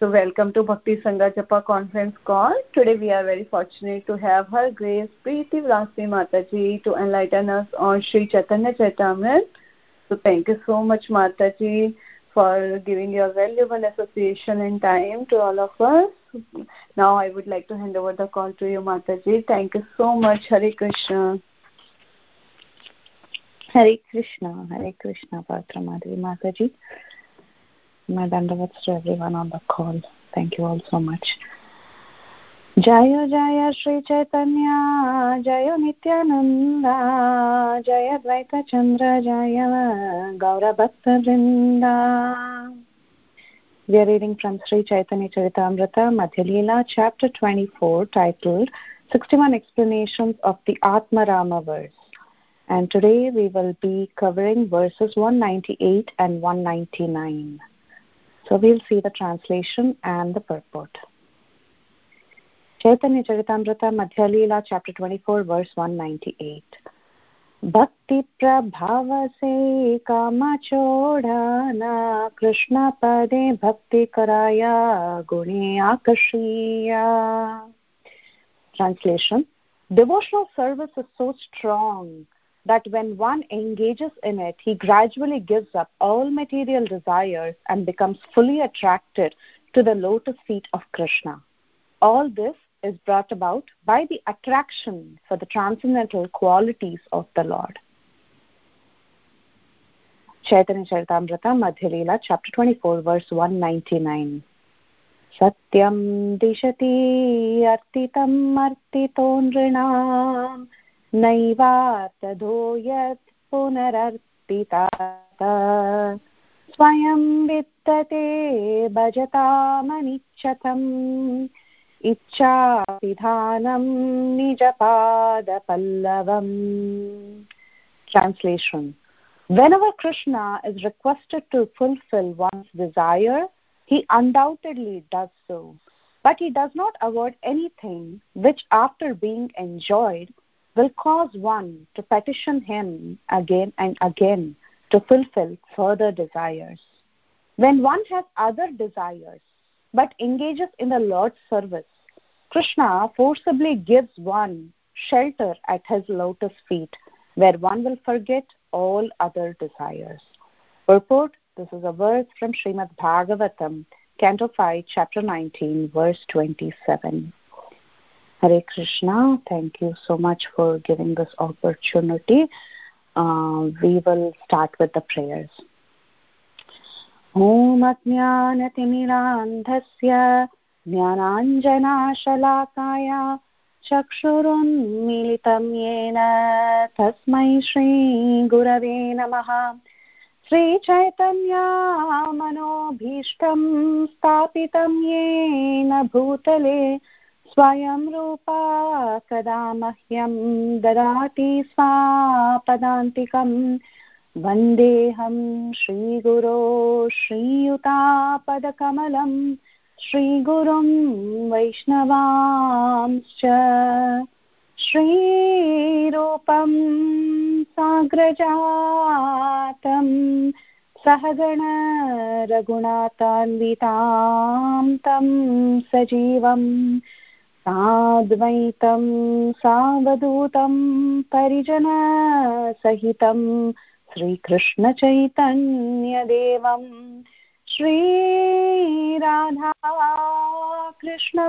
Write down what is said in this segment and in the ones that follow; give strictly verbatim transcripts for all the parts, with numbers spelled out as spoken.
So welcome to Bhakti Sangha Japa conference call. Today we are very fortunate to have Her Grace Preeti Vyasdevi Mataji to enlighten us on Sri Chaitanya Charitamrita. So thank you so much, Mataji, for giving your valuable association and time to all of us. Now I would like to hand over the call to you, Mataji. Thank you so much. Hare Krishna. Hare Krishna, Hare Krishna, Pavitra Madhavi Mataji. My dandavats to everyone on the call. Thank you all so much. Jaya Jaya Sri Chaitanya, Jaya Nityananda, Jaya Dvaita Chandra, Jaya Gaura Bhakta Vrinda. We are reading from Sri Chaitanya Charitamrita, Madhya Leela, chapter twenty-four, titled sixty-one Explanations of the Atma Rama verse. And today we will be covering verses one ninety-eight and one ninety-nine. So we'll see the translation and the purport. Chaitanya Charitamrita, Madhya Leela, chapter twenty-four, verse one ninety-eight. Bhakti prabhava se kama chodhana Krishna pade bhakti karaya gune akashiya. Translation. Devotional service is so strong that when one engages in it, he gradually gives up all material desires and becomes fully attracted to the lotus feet of Krishna. All this is brought about by the attraction for the transcendental qualities of the Lord. Chaitanya Charitamrita, Madhya Leela, chapter twenty-four, verse one ninety-nine. Satyam dishati artitam artitondrinam Naivatadho yat punarartitata Swayam vittate bhajatamanichatam Icha pidhanam nijapada pallavam. Translation. Whenever Krishna is requested to fulfill one's desire, he undoubtedly does so. But he does not avoid anything which, after being enjoyed, will cause one to petition him again and again to fulfill further desires. When one has other desires but engages in the Lord's service, Krishna forcibly gives one shelter at his lotus feet, where one will forget all other desires. Purport. This is a verse from Srimad Bhagavatam, Canto five, Chapter nineteen, verse twenty-seven. Hare Krishna, thank you so much for giving this opportunity. Uh, we will start with the prayers. Om Ajnanatimidandhasya Jnananjana Shalakaya Chakshurunmilitam Yena Tasmai Shri Gurave Namaha. Sri Chaitanya Manobhishtam Stapitam Yena Bhutale Swayam Rupa Kadamahyam Dadati Svapadantikam Vandeham Shri Guru Shri Yuta Padakamalam Shri Gurum Vaishnavamscha Shri Rupam Sagrajatam Sahagana Raghunathanvitam Tam Sajivam Sadvaitam Savadutam Parijana Sahitam Sri Krishna Chaitanya Devam Shri Radha Krishna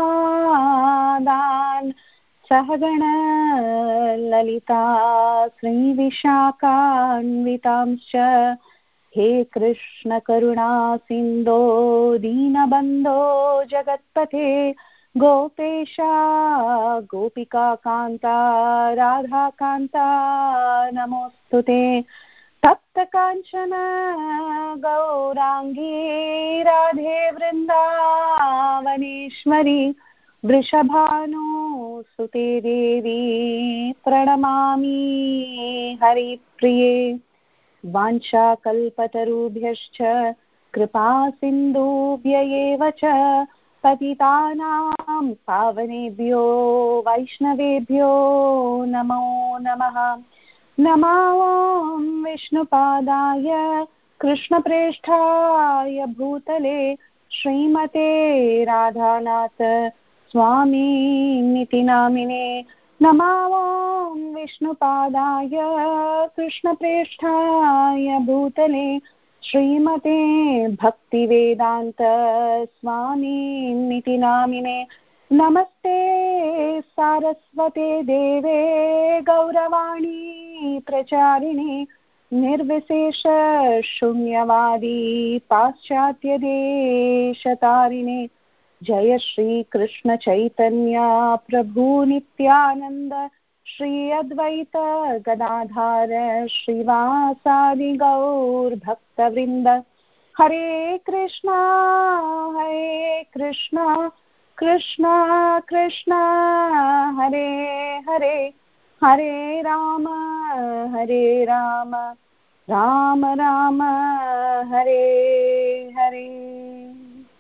Padan Sahagana Lalita Sri Vishakhanvitamscha He Krishna Karuna Sindho Dinabandho Jagatpate Gopesha Gopika Kanta Radha Kanta Namostute Tapta Kanchana Gaurangi Radhe Vrindavaneshwari Vrishabhanu Sute Devi Pranamami Hari Priye Vancha Kalpatarubhyascha Kripa Sindhubhya eva cha Patitanam Pavanebhyo Vaishnavebhyo Namo Namaha. Namo Vishnupadaya Krishna Presthaya Bhutale Srimate Radhanath Swami Niti Namine Namavam Vishnupadaya Krishna Presthaya Bhutale Srimate Bhaktivedanta Swami Niti Namine Namaste Saraswate Deve Gauravani Pracharine Nirvisesha Shunyavadi Paschatya Deshatarine Jaya Shri Krishna Chaitanya Prabhu Nityananda Shri Advaita Gadadhara Shrivasadi Gaur Bhakta Vrinda Hare Krishna Hare Krishna Krishna Krishna Hare Hare Hare Rama Hare Rama Rama Rama Hare Hare.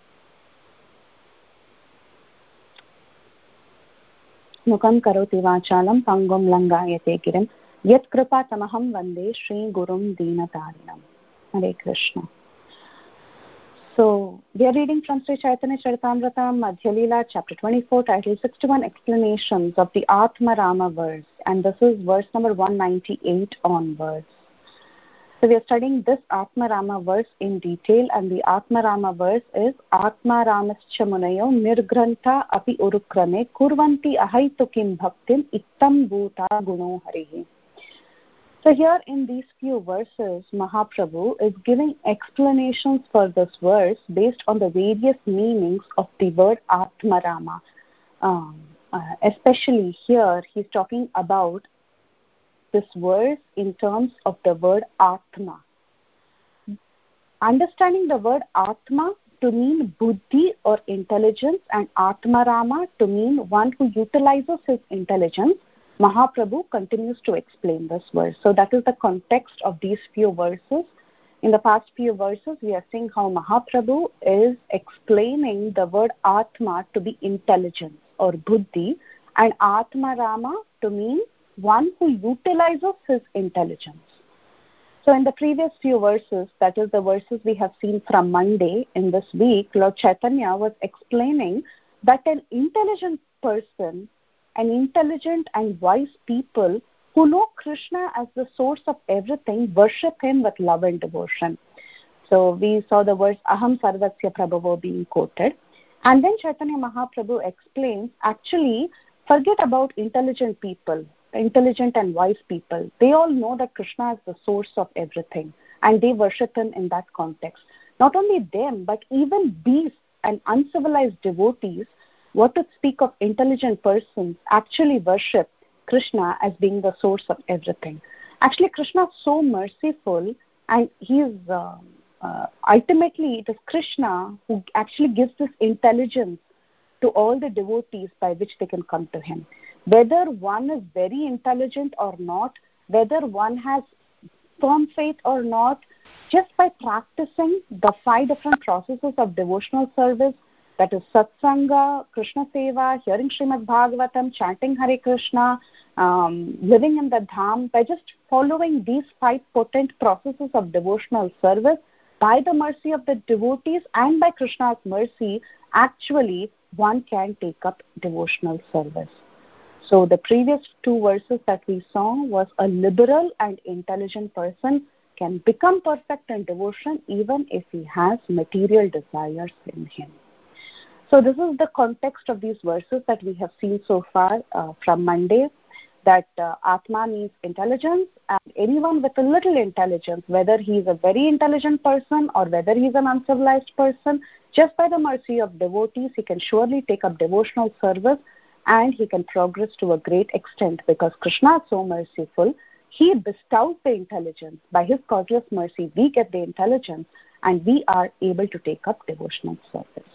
Mukam karoti vachalam pangum langayate girim yat kripa tamaham vande Shri Gurum Deenatarinam. Hare Krishna. So, we are reading from Sri Chaitanya Charitamrita Madhya Leela, chapter twenty-four, title sixty-one, explanations of the Atma Rama verse, and this is verse number one ninety-eight onwards. So, we are studying this Atma Rama verse in detail, and the Atma Rama verse is Atma Ramascha Munayo Nirgrantha api urukrame kurvanti ahaitukim bhaktim ittam bhuta guno harihi. So here in these few verses, Mahaprabhu is giving explanations for this verse based on the various meanings of the word Atmarama. Um, uh, especially here, he's talking about this verse in terms of the word Atma. Understanding the word Atma to mean buddhi or intelligence, and Atmarama to mean one who utilizes his intelligence, Mahaprabhu continues to explain this verse. So that is the context of these few verses. In the past few verses, we are seeing how Mahaprabhu is explaining the word Atma to be intelligence or buddhi, and Atma Rama to mean one who utilizes his intelligence. So in the previous few verses, that is the verses we have seen from Monday in this week, Lord Chaitanya was explaining that an intelligent person, an intelligent and wise people who know Krishna as the source of everything, worship him with love and devotion. So we saw the verse Aham Sarvasya Prabhavo being quoted. And then Chaitanya Mahaprabhu explains, actually, forget about intelligent people, intelligent and wise people. They all know that Krishna is the source of everything, and they worship him in that context. Not only them, but even beasts and uncivilized devotees, what to speak of intelligent persons, actually worship Krishna as being the source of everything. Actually, Krishna is so merciful, and he is uh, uh, ultimately it is Krishna who actually gives this intelligence to all the devotees by which they can come to him. Whether one is very intelligent or not, whether one has firm faith or not, just by practicing the five different processes of devotional service, that is Satsanga, Krishna Seva, hearing Srimad Bhagavatam, chanting Hare Krishna, um, living in the Dham, by just following these five potent processes of devotional service, by the mercy of the devotees and by Krishna's mercy, actually one can take up devotional service. So the previous two verses that we saw was a liberal and intelligent person can become perfect in devotion even if he has material desires in him. So this is the context of these verses that we have seen so far uh, from Monday, that uh, Atma means intelligence, and anyone with a little intelligence, whether he is a very intelligent person or whether he is an uncivilized person, just by the mercy of devotees, he can surely take up devotional service and he can progress to a great extent, because Krishna is so merciful. He bestows the intelligence. By his causeless mercy, we get the intelligence and we are able to take up devotional service.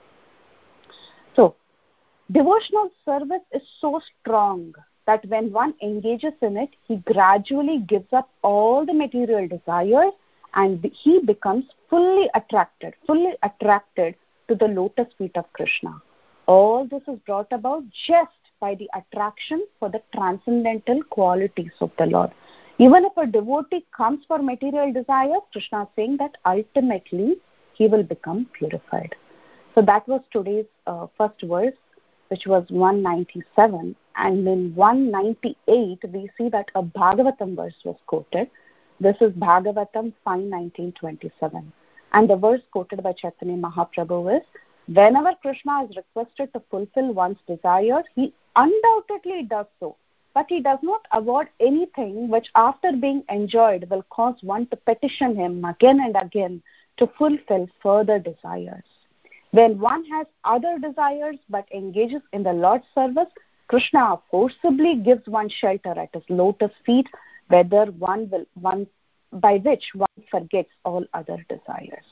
So, devotional service is so strong that when one engages in it, he gradually gives up all the material desires and he becomes fully attracted, fully attracted to the lotus feet of Krishna. All this is brought about just by the attraction for the transcendental qualities of the Lord. Even if a devotee comes for material desires, Krishna is saying that ultimately he will become purified. So that was today's uh, first verse, which was one ninety-seven. And in one ninety-eight, we see that a Bhagavatam verse was quoted. This is Bhagavatam five nineteen twenty-seven. And the verse quoted by Chaitanya Mahaprabhu is, whenever Krishna is requested to fulfill one's desires, he undoubtedly does so. But he does not award anything which after being enjoyed will cause one to petition him again and again to fulfill further desires. When one has other desires but engages in the Lord's service, Krishna forcibly gives one shelter at his lotus feet, whether one will one by which one forgets all other desires.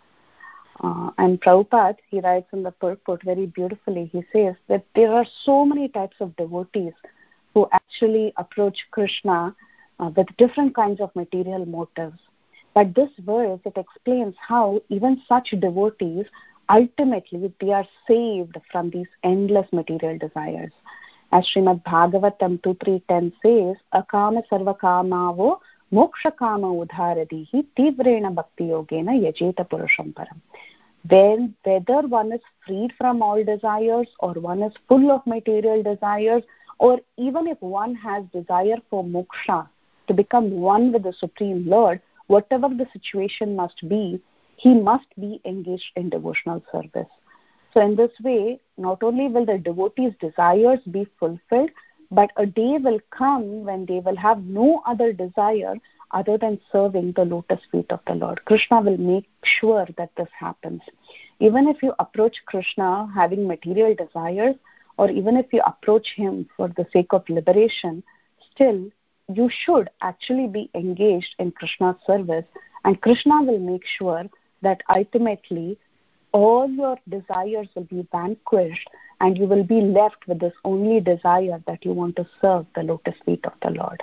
Uh, and Prabhupada, he writes in the purport very beautifully, he says that there are so many types of devotees who actually approach Krishna uh, with different kinds of material motives. But this verse, it explains how even such devotees, ultimately, they are saved from these endless material desires. As Srimad Bhagavatam two three ten says, akama sarva kamavo moksha kama udharadihi tivrena bhakti yogena yajeta purusham param. Then whether one is freed from all desires or one is full of material desires, or even if one has desire for moksha, to become one with the Supreme Lord, whatever the situation must be, he must be engaged in devotional service. So in this way, not only will the devotee's desires be fulfilled, but a day will come when they will have no other desire other than serving the lotus feet of the Lord. Krishna will make sure that this happens. Even if you approach Krishna having material desires, or even if you approach him for the sake of liberation, still you should actually be engaged in Krishna's service, and Krishna will make sure that ultimately all your desires will be vanquished and you will be left with this only desire that you want to serve the lotus feet of the Lord.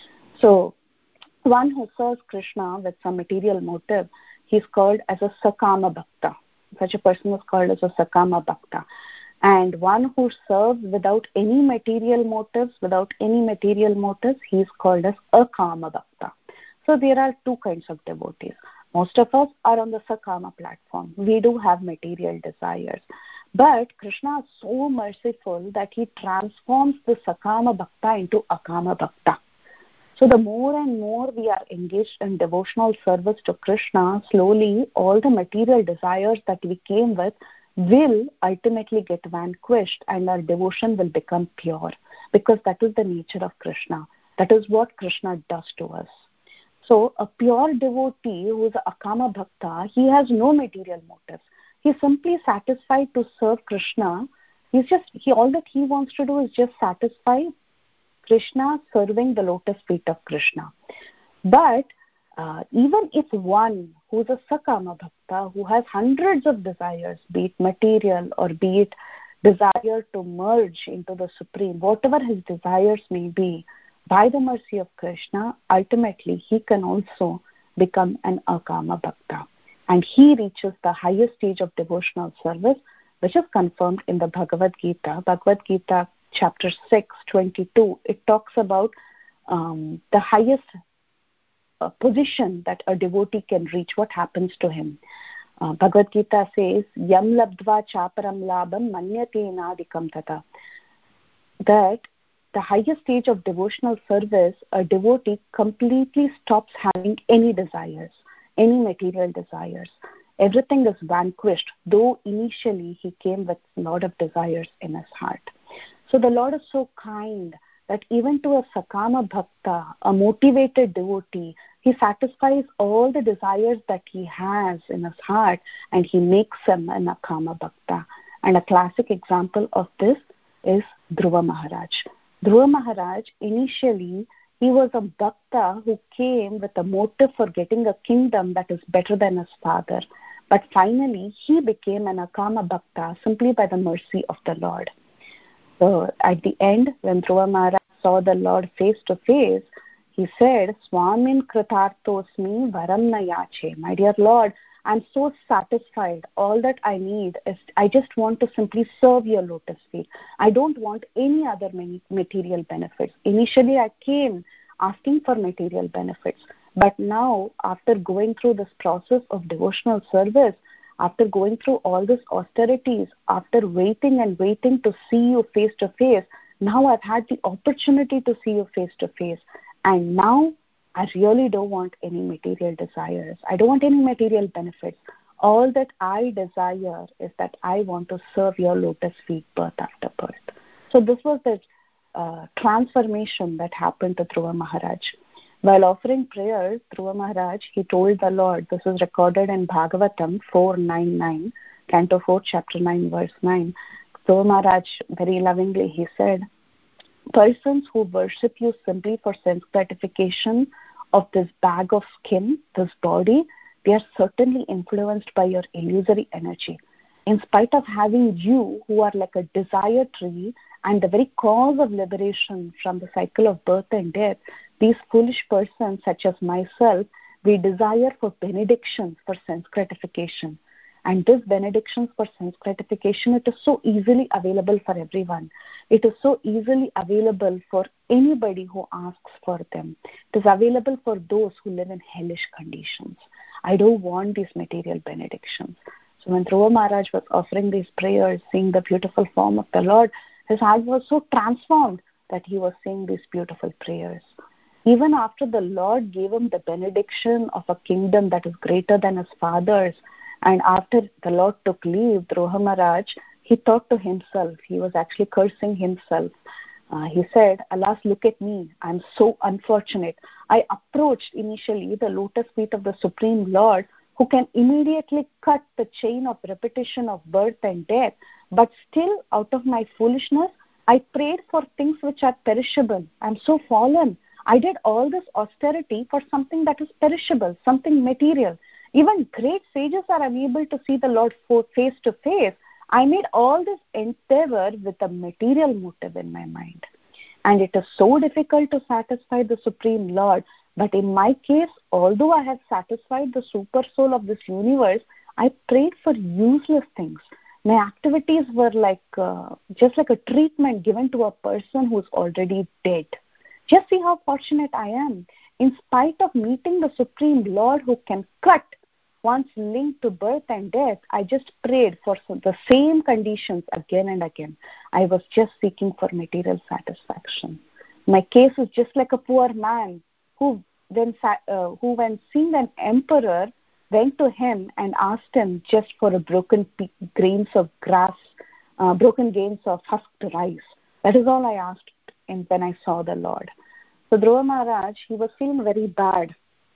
So one who serves Krishna with some material motive, he's called as a Sakama Bhakta. Such a person is called as a Sakama Bhakta. And one who serves without any material motives, without any material motives, he is called as a Kama Bhakta. So there are two kinds of devotees. Most of us are on the Sakama platform. We do have material desires. But Krishna is so merciful that he transforms the Sakama Bhakta into Akama Bhakta. So the more and more we are engaged in devotional service to Krishna, slowly all the material desires that we came with will ultimately get vanquished and our devotion will become pure, because that is the nature of Krishna. That is what Krishna does to us. So a pure devotee who is a Akama Bhakta, he has no material motives. He is simply satisfied to serve Krishna. He's just he all that he wants to do is just satisfy Krishna, serving the lotus feet of Krishna. But uh, even if one who is a Sakama Bhakta, who has hundreds of desires, be it material or be it desire to merge into the Supreme, whatever his desires may be, by the mercy of Krishna, ultimately he can also become an Akama Bhakta. And he reaches the highest stage of devotional service, which is confirmed in the Bhagavad Gita. Bhagavad Gita chapter six, twenty-two, it talks about um, the highest uh, position that a devotee can reach, what happens to him. Uh, Bhagavad Gita says, Yam labdva chaparam labam manyate nadikam tata. That the highest stage of devotional service, a devotee completely stops having any desires, any material desires. Everything is vanquished, though initially he came with a lot of desires in his heart. So the Lord is so kind that even to a Sakama Bhakta, a motivated devotee, he satisfies all the desires that he has in his heart and he makes him an Akama Bhakta. And a classic example of this is Dhruva Maharaj. Dhruva Maharaj, initially, he was a Bhakta who came with a motive for getting a kingdom that is better than his father. But finally, he became an Akama Bhakta simply by the mercy of the Lord. So at the end, when Dhruva Maharaj saw the Lord face to face, he said, Swamin Kritarthosmi Varam na yache. My dear Lord, I'm so satisfied. All that I need is, I just want to simply serve your lotus feet. I don't want any other material benefits. Initially, I came asking for material benefits. But now, after going through this process of devotional service, after going through all these austerities, after waiting and waiting to see you face to face, now I've had the opportunity to see you face to face. And now I really don't want any material desires. I don't want any material benefits. All that I desire is that I want to serve your lotus feet birth after birth. So this was the uh, transformation that happened to Dhruva Maharaj. While offering prayers, Dhruva Maharaj, he told the Lord, this is recorded in Bhagavatam four ninety-nine, Canto four, Chapter nine, Verse nine. Dhruva Maharaj, very lovingly, he said, persons who worship you simply for sense gratification of this bag of skin, this body, they are certainly influenced by your illusory energy. In spite of having you, who are like a desire tree and the very cause of liberation from the cycle of birth and death, these foolish persons such as myself, we desire for benedictions for sense gratification. And this benedictions for sense gratification, it is so easily available for everyone. It is so easily available for anybody who asks for them. It is available for those who live in hellish conditions. I don't want these material benedictions. So when Dhruva Maharaj was offering these prayers, seeing the beautiful form of the Lord, his heart was so transformed that he was saying these beautiful prayers. Even after the Lord gave him the benediction of a kingdom that is greater than his father's, and after the Lord took leave, Dhruva Maharaj, he thought to himself, he was actually cursing himself. Uh, he said, alas, look at me, I'm so unfortunate. I approached initially the lotus feet of the Supreme Lord, who can immediately cut the chain of repetition of birth and death, but still out of my foolishness, I prayed for things which are perishable. I'm so fallen. I did all this austerity for something that is perishable, something material. Even great sages are unable to see the Lord face to face. I made all this endeavor with a material motive in my mind. And it is so difficult to satisfy the Supreme Lord. But in my case, although I have satisfied the super soul of this universe, I prayed for useless things. My activities were like uh, just like a treatment given to a person who is already dead. Just see how fortunate I am. In spite of meeting the Supreme Lord who can cut one's link to birth and death, I just prayed for the same conditions again and again. I was just seeking for material satisfaction. My case is just like a poor man who, when, uh, who when seeing an emperor, went to him and asked him just for a broken pe- grains of grass, uh, broken grains of husked rice. That is all I asked him when I saw the Lord. So Dhruva Maharaj, he was feeling very bad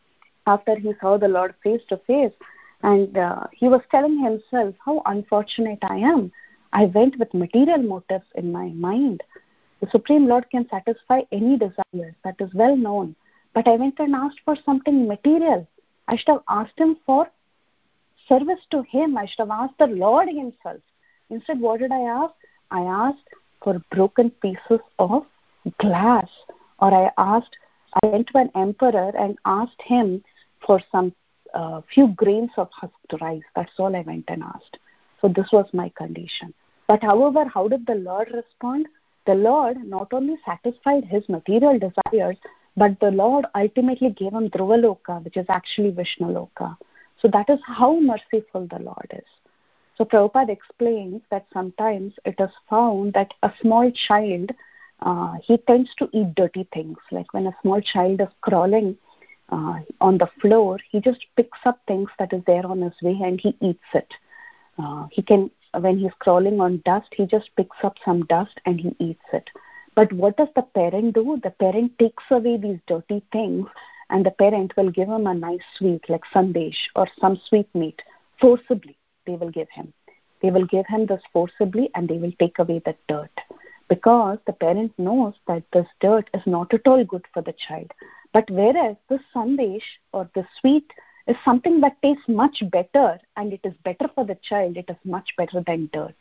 after he saw the Lord face to face, and uh, he was telling himself, how unfortunate I am. I went with material motives in my mind. The Supreme Lord can satisfy any desire, that is well known, but I went and asked for something material. I should have asked him for service to him. I should have asked the Lord himself. Instead, what did I ask? I asked for broken pieces of glass, or I asked, I went to an emperor and asked him for some uh, few grains of husked rice. That's all I went and asked. So this was my condition. But however, how did the Lord respond? The Lord not only satisfied his material desires, but the Lord ultimately gave him Dhruvaloka, which is actually Vishnaloka. So that is how merciful the Lord is. So Prabhupada explains that sometimes it is found that a small child, uh, he tends to eat dirty things. Like when a small child is crawling uh, on the floor, he just picks up things that is there on his way and he eats it. Uh, he can, when he's crawling on dust, he just picks up some dust and he eats it. But what does the parent do? The parent takes away these dirty things and the parent will give him a nice sweet like sandesh or some sweet meat. Forcibly, they will give him. They will give him this forcibly and they will take away the dirt. Because the parent knows that this dirt is not at all good for the child. But whereas this sandesh or the sweet is something that tastes much better and it is better for the child, it is much better than dirt.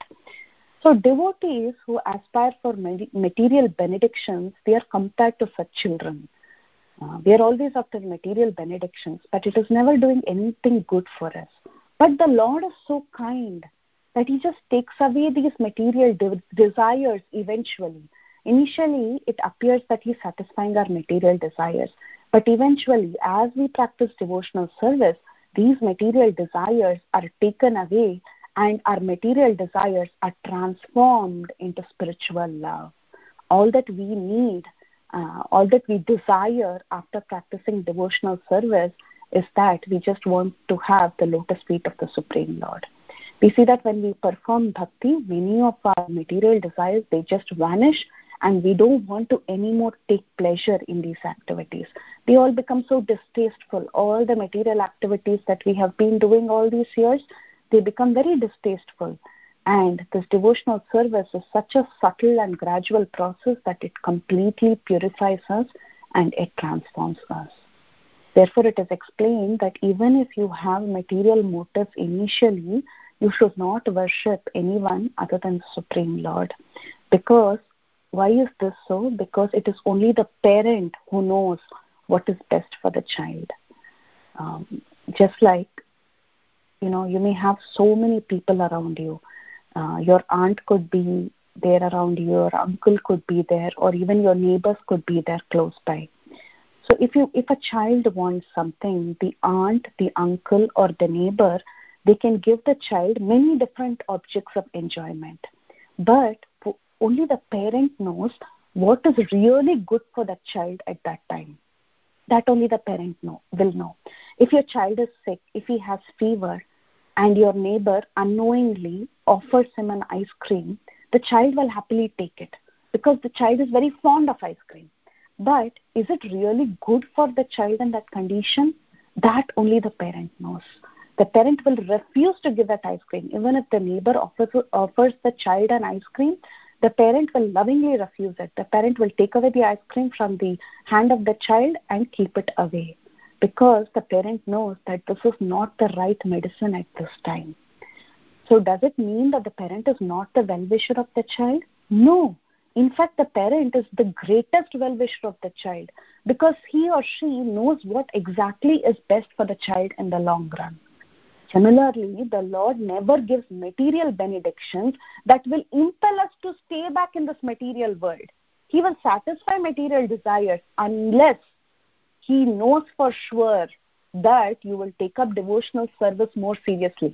So devotees who aspire for material benedictions, they are compared to such children. Uh, we are always after material benedictions, but it is never doing anything good for us. But the Lord is so kind that he just takes away these material de- desires eventually. Initially, it appears that he is satisfying our material desires. But eventually, as we practice devotional service, these material desires are taken away and our material desires are transformed into spiritual love. All that we need, uh, all that we desire after practicing devotional service is that we just want to have the lotus feet of the Supreme Lord. We see that when we perform bhakti, many of our material desires, they just vanish, and we don't want to anymore take pleasure in these activities. They all become so distasteful. All the material activities that we have been doing all these years, they become very distasteful. And this devotional service is such a subtle and gradual process that it completely purifies us and it transforms us. Therefore, it is explained that even if you have material motives initially, you should not worship anyone other than the Supreme Lord. Because, why is this so? Because it is only the parent who knows what is best for the child. Um, just like, you know, you may have so many people around you. Uh, your aunt could be there around you, your uncle could be there, or even your neighbors could be there close by. So if you, if a child wants something, the aunt, the uncle, or the neighbor, they can give the child many different objects of enjoyment. But only the parent knows what is really good for that child at that time. That only the parent know, will know. If your child is sick, if he has fever, and your neighbor unknowingly offers him an ice cream, the child will happily take it because the child is very fond of ice cream. But is it really good for the child in that condition? That only the parent knows. The parent will refuse to give that ice cream. Even if the neighbor offers, offers the child an ice cream, the parent will lovingly refuse it. The parent will take away the ice cream from the hand of the child and keep it away, because the parent knows that this is not the right medicine at this time. So does it mean that the parent is not the well-wisher of the child? No. In fact, the parent is the greatest well-wisher of the child, because he or she knows what exactly is best for the child in the long run. Similarly, the Lord never gives material benedictions that will impel us to stay back in this material world. He will satisfy material desires unless He knows for sure that you will take up devotional service more seriously.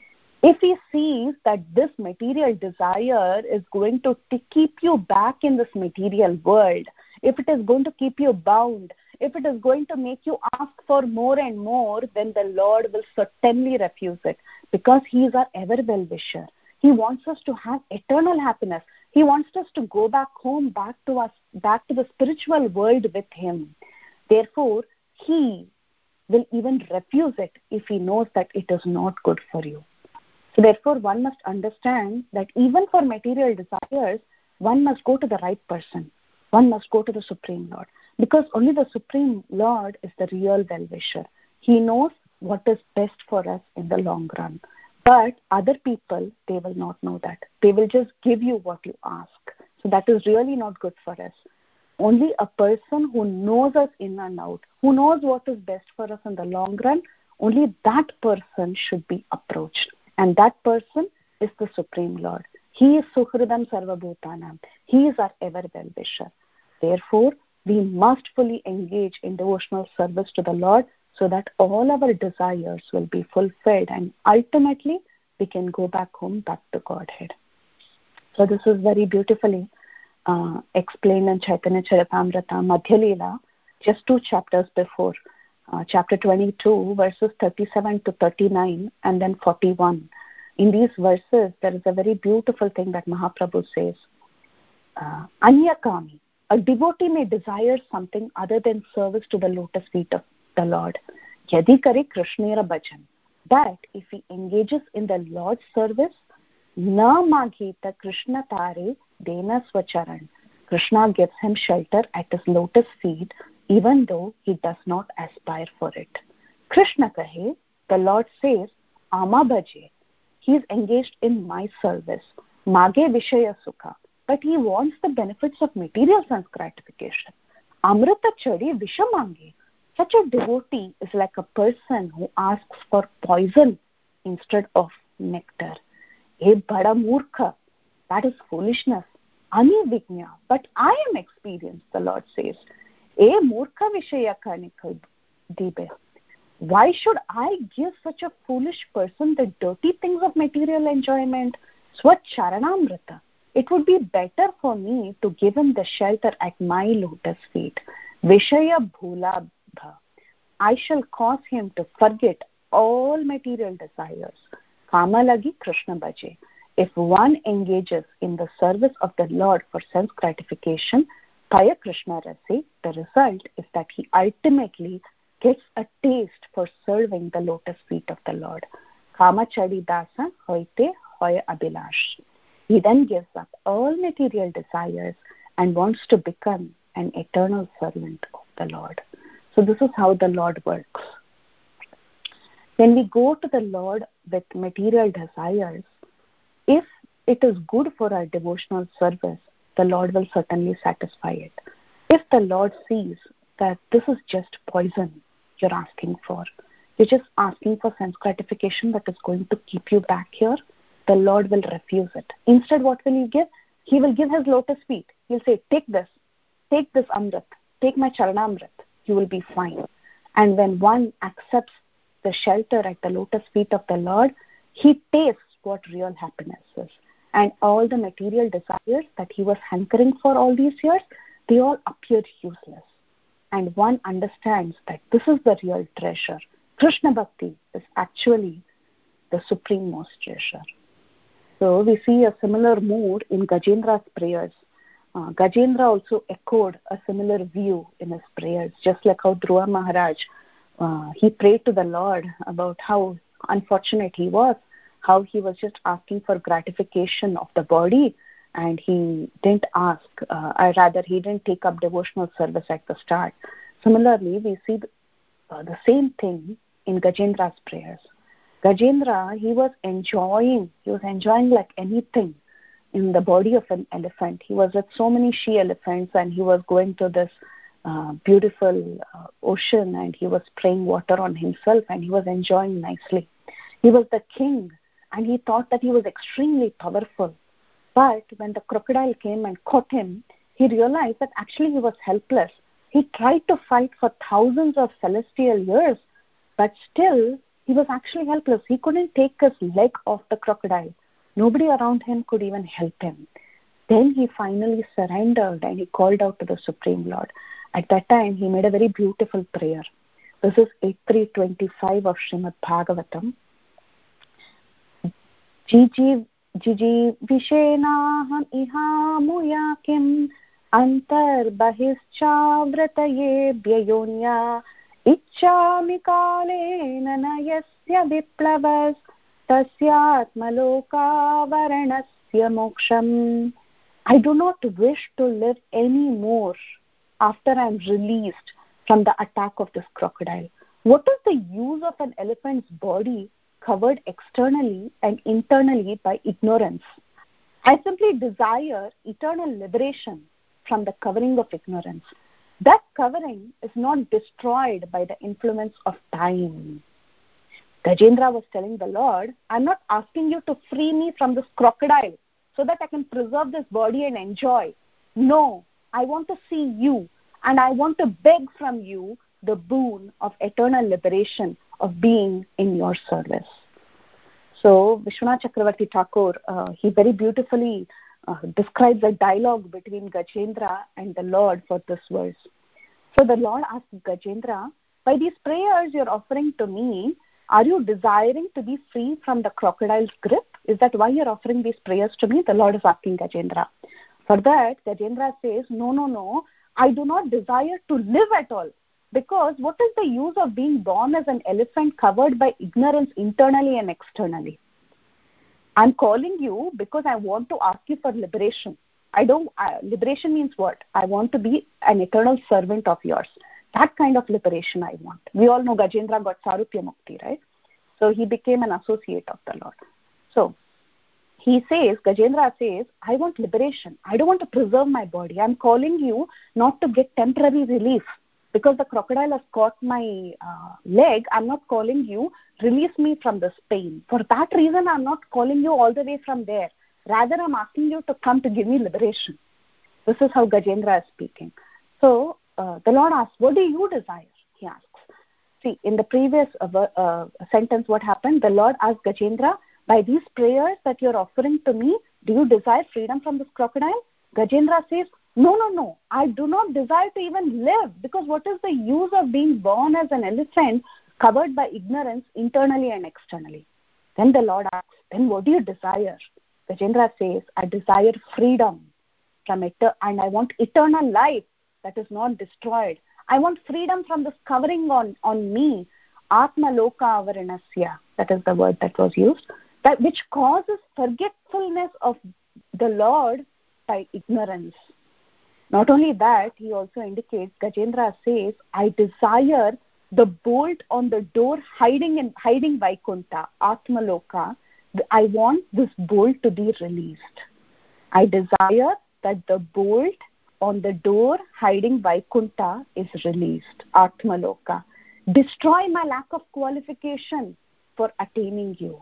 If He sees that this material desire is going to t- keep you back in this material world, if it is going to keep you bound, if it is going to make you ask for more and more, then the Lord will certainly refuse it, because He is our ever well-wisher. He wants us to have eternal happiness. He wants us to go back home, back to us, back to the spiritual world with Him. Therefore, He will even refuse it if He knows that it is not good for you. So therefore, one must understand that even for material desires, one must go to the right person. One must go to the Supreme Lord, because only the Supreme Lord is the real well-wisher. He knows what is best for us in the long run. But other people, they will not know that. They will just give you what you ask. So that is really not good for us. Only a person who knows us in and out, who knows what is best for us in the long run, only that person should be approached. And that person is the Supreme Lord. He is Suhridam Sarvabhutanam. He is our ever well-wisher. Therefore, we must fully engage in devotional service to the Lord so that all our desires will be fulfilled, and ultimately we can go back home, back to Godhead. So this is very beautifully uh, explained in Chaitanya Charitamrita Madhya Leela, just two chapters before, uh, chapter twenty-two, verses thirty-seven to thirty-nine, and then forty-one. In these verses, there is a very beautiful thing that Mahaprabhu says. Uh, Anyakami, a devotee may desire something other than service to the lotus feet of the Lord. Yadi kare Krishnera bhajan. That if he engages in the Lord's service, na maghita Krishna tare dena swacharan. Krishna gives him shelter at his lotus feet, even though he does not aspire for it. Krishna kahe, the Lord says, ama bhaje. He is engaged in my service. Mage vishaya sukha. But he wants the benefits of material sense gratification. Amrita chadi vishamange. Such a devotee is like a person who asks for poison instead of nectar. E bada murkha. That is foolishness. Ani vignya. But I am experienced, the Lord says. E murkha vishaya karnikal dibe. Why should I give such a foolish person the dirty things of material enjoyment? Swacharanamrita. It would be better for me to give him the shelter at my lotus feet. Vishaya bhulabha. I shall cause him to forget all material desires. Kamalagi Krishna bhaje. If one engages in the service of the Lord for sense gratification, Paya Krishna Rasi, the result is that he ultimately gets a taste for serving the lotus feet of the Lord. Kama chadi dasa hoite hoya abhilash. He then gives up all material desires and wants to become an eternal servant of the Lord. So this is how the Lord works. When we go to the Lord with material desires, if it is good for our devotional service, the Lord will certainly satisfy it. If the Lord sees that this is just poison you're asking for, you're just asking for sense gratification that is going to keep you back here, the Lord will refuse it. Instead, what will He give? He will give His lotus feet. He'll say, take this, take this Amrit, take my Charanamrit, you will be fine. And when one accepts the shelter at the lotus feet of the Lord, he tastes what real happiness is. And all the material desires that he was hankering for all these years, they all appear useless. And one understands that this is the real treasure. Krishna Bhakti is actually the supreme most treasure. So we see a similar mood in Gajendra's prayers. Uh, Gajendra also echoed a similar view in his prayers, just like how Dhruva Maharaj, uh, he prayed to the Lord about how unfortunate he was, how he was just asking for gratification of the body, and he didn't ask, uh, or rather he didn't take up devotional service at the start. Similarly, we see the, uh, the same thing in Gajendra's prayers. Gajendra, he was enjoying, he was enjoying like anything in the body of an elephant. He was with so many she-elephants, and he was going to this uh, beautiful uh, ocean, and he was spraying water on himself, and he was enjoying nicely. He was the king, and he thought that he was extremely powerful. But when the crocodile came and caught him, he realized that actually he was helpless. He tried to fight for thousands of celestial years, but still he was actually helpless. He couldn't take his leg off the crocodile. Nobody around him could even help him. Then he finally surrendered and he called out to the Supreme Lord. At that time, he made a very beautiful prayer. This is eighty-three twenty-five of Srimad Bhagavatam. Jiji Jiji Vishenaham Ihamuya Kim Antar Bahischa Vrataye Bhyayonya Ichchami Kalena Nayasya Viplavas Tasyatmaloka Varanasya Moksham. I do not wish to live any more after I am released from the attack of this crocodile. What is the use of an elephant's body covered externally and internally by ignorance? I simply desire eternal liberation from the covering of ignorance. That covering is not destroyed by the influence of time. Gajendra was telling the Lord, I'm not asking you to free me from this crocodile so that I can preserve this body and enjoy. No, I want to see you, and I want to beg from you the boon of eternal liberation, of being in your service. So Vishwanath Chakravarti Thakur, uh, he very beautifully uh, describes a dialogue between Gajendra and the Lord for this verse. So the Lord asked Gajendra, by these prayers you're offering to me, are you desiring to be free from the crocodile's grip? Is that why you're offering these prayers to me? The Lord is asking Gajendra. For that, Gajendra says, no, no, no, I do not desire to live at all. Because what is the use of being born as an elephant covered by ignorance internally and externally? I'm calling you because I want to ask you for liberation. I don't, uh, liberation means what? I want to be an eternal servant of yours. That kind of liberation I want. We all know Gajendra got Sarupya Mukti, right? So he became an associate of the Lord. So he says, Gajendra says, I want liberation. I don't want to preserve my body. I'm calling you not to get temporary relief. Because the crocodile has caught my uh, leg, I'm not calling you, release me from this pain. For that reason, I'm not calling you all the way from there. Rather, I'm asking you to come to give me liberation. This is how Gajendra is speaking. So, uh, the Lord asks, what do you desire? He asks. See, in the previous uh, uh, sentence, what happened? The Lord asked Gajendra, by these prayers that you're offering to me, do you desire freedom from this crocodile? Gajendra says, no, no, no, I do not desire to even live, because what is the use of being born as an elephant covered by ignorance internally and externally? Then the Lord asks, then what do you desire? Gajendra says, I desire freedom from it, and I want eternal life that is not destroyed. I want freedom from this covering on, on me, Atma Loka Avaranasya, that is the word that was used, that which causes forgetfulness of the Lord by ignorance. Not only that, he also indicates, Gajendra says, I desire the bolt on the door hiding in hiding Vaikuntha, Atma Loka. I want this bolt to be released. I desire that the bolt on the door hiding Vaikuntha is released, Atma Loka. Destroy my lack of qualification for attaining you.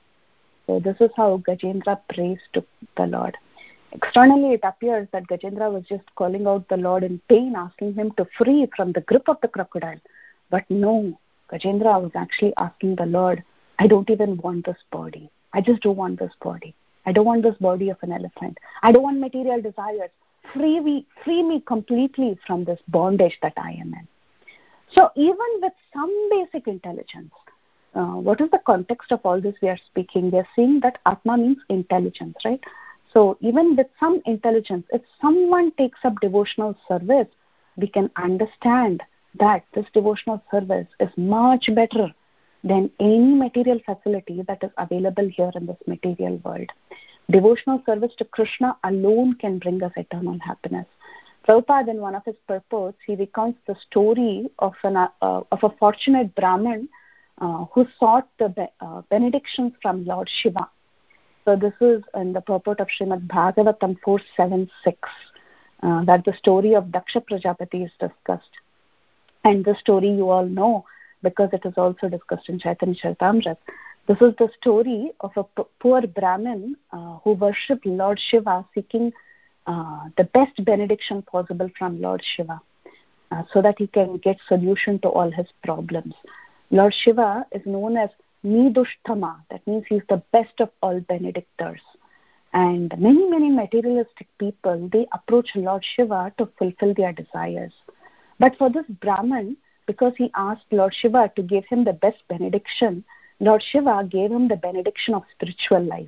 So this is how Gajendra prays to the Lord. Externally, it appears that Gajendra was just calling out the Lord in pain, asking him to free from the grip of the crocodile. But no, Gajendra was actually asking the Lord, I don't even want this body. I just don't want this body. I don't want this body of an elephant. I don't want material desires. Free me, free me completely from this bondage that I am in. So even with some basic intelligence, uh, what is the context of all this we are speaking? We are saying that Atma means intelligence, right? So even with some intelligence, if someone takes up devotional service, we can understand that this devotional service is much better than any material facility that is available here in this material world. Devotional service to Krishna alone can bring us eternal happiness. Prabhupada, in one of his purports, he recounts the story of, an, uh, of a fortunate Brahmin uh, who sought the be- uh, benedictions from Lord Shiva. So this is in the purport of Srimad Bhagavatam four seventy-six, uh, that the story of Daksha Prajapati is discussed. And the story you all know because it is also discussed in Chaitanya Charitamrita. This is the story of a p- poor Brahmin uh, who worshipped Lord Shiva, seeking uh, the best benediction possible from Lord Shiva uh, so that he can get solution to all his problems. Lord Shiva is known as Nidushtama, that means he is the best of all benedictors. And many, many materialistic people, they approach Lord Shiva to fulfill their desires. But for this Brahmin, because he asked Lord Shiva to give him the best benediction, Lord Shiva gave him the benediction of spiritual life.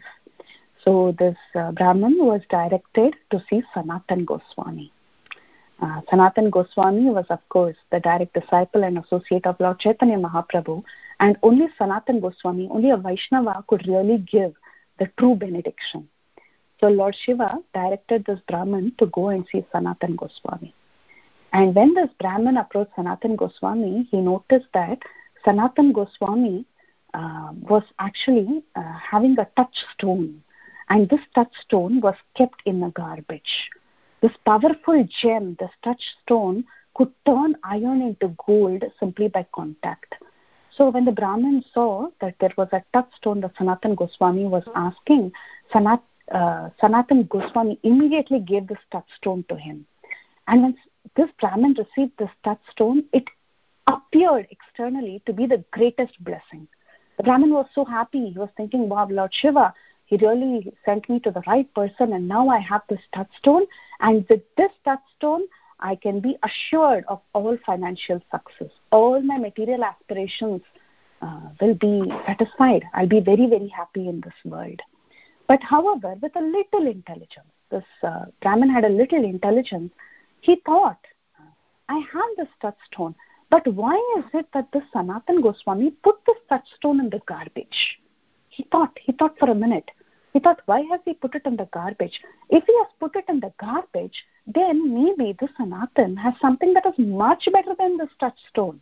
So this uh, Brahmin was directed to see Sanatan Goswami. Uh, Sanatan Goswami was, of course, the direct disciple and associate of Lord Chaitanya Mahaprabhu, and only Sanatan Goswami, only a Vaishnava could really give the true benediction. So Lord Shiva directed this Brahmin to go and see Sanatan Goswami. And when this Brahmin approached Sanatan Goswami, he noticed that Sanatan Goswami uh, was actually uh, having a touchstone, and this touchstone was kept in a garbage. This powerful gem, this touchstone, could turn iron into gold simply by contact. So when the Brahmin saw that there was a touchstone that Sanatan Goswami was asking, Sanat, uh, Sanatan Goswami immediately gave this touchstone to him. And when this Brahmin received this touchstone, it appeared externally to be the greatest blessing. The Brahmin was so happy. He was thinking, wow, Lord Shiva, he really sent me to the right person, and now I have this touchstone, and with this touchstone, I can be assured of all financial success. All my material aspirations uh, will be satisfied. I'll be very, very happy in this world. But however, with a little intelligence, this uh, Brahmin had a little intelligence. He thought, I have this touchstone, but why is it that the Sanatan Goswami put this touchstone in the garbage? He thought, he thought for a minute. He thought, why has he put it in the garbage? If he has put it in the garbage, then maybe the Sanatan has something that is much better than this touchstone.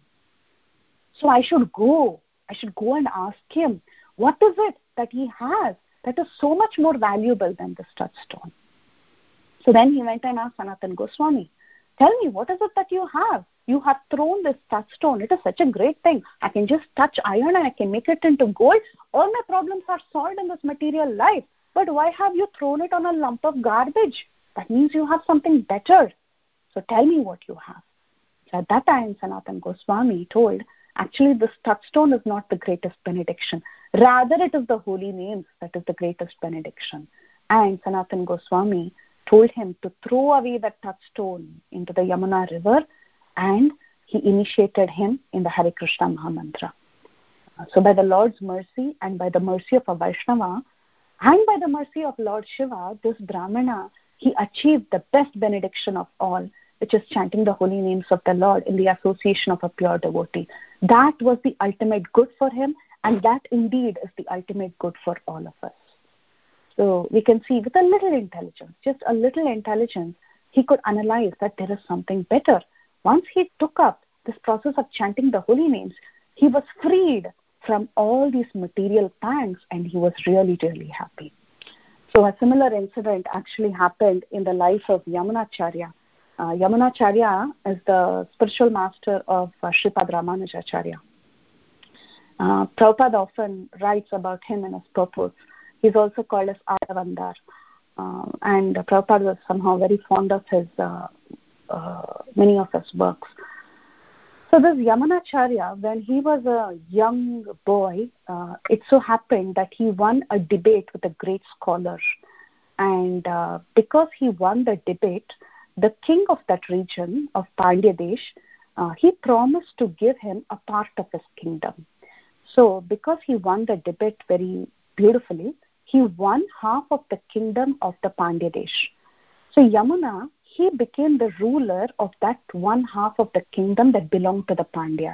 So I should go. I should go and ask him, what is it that he has that is so much more valuable than this touchstone? So then he went and asked Sanatan Goswami, tell me, what is it that you have? You have thrown this touchstone. It is such a great thing. I can just touch iron and I can make it into gold. All my problems are solved in this material life. But why have you thrown it on a lump of garbage? That means you have something better. So tell me what you have. So at that time, Sanatan Goswami told, Actually, this touchstone is not the greatest benediction. Rather, it is the holy names that is the greatest benediction. And Sanatana Goswami told him to throw away that touchstone into the Yamuna river, and he initiated him in the Hare Krishna Mahamantra. So by the Lord's mercy and by the mercy of a Vaishnava and by the mercy of Lord Shiva, this Brahmana, he achieved the best benediction of all, which is chanting the holy names of the Lord in the association of a pure devotee. That was the ultimate good for him, and that indeed is the ultimate good for all of us. So we can see with a little intelligence, just a little intelligence, he could analyze that there is something better. Once he took up this process of chanting the holy names, he was freed from all these material pangs, and he was really, really happy. So a similar incident actually happened in the life of Yamunacharya. Uh, Yamunacharya is the spiritual master of uh, Sripad Ramanujacharya. Uh, Prabhupada often writes about him in his purports. He's also called as Adavandar. Uh, and uh, Prabhupada was somehow very fond of his uh, uh, many of his works. So this Yamunacharya, when he was a young boy, uh, it so happened that he won a debate with a great scholar. And uh, because he won the debate, the king of that region, of Pandya Desh, uh, he promised to give him a part of his kingdom. So because he won the debate very beautifully, he won half of the kingdom of the Pandya Desh. So Yamuna, he became the ruler of that one half of the kingdom that belonged to the Pandyas.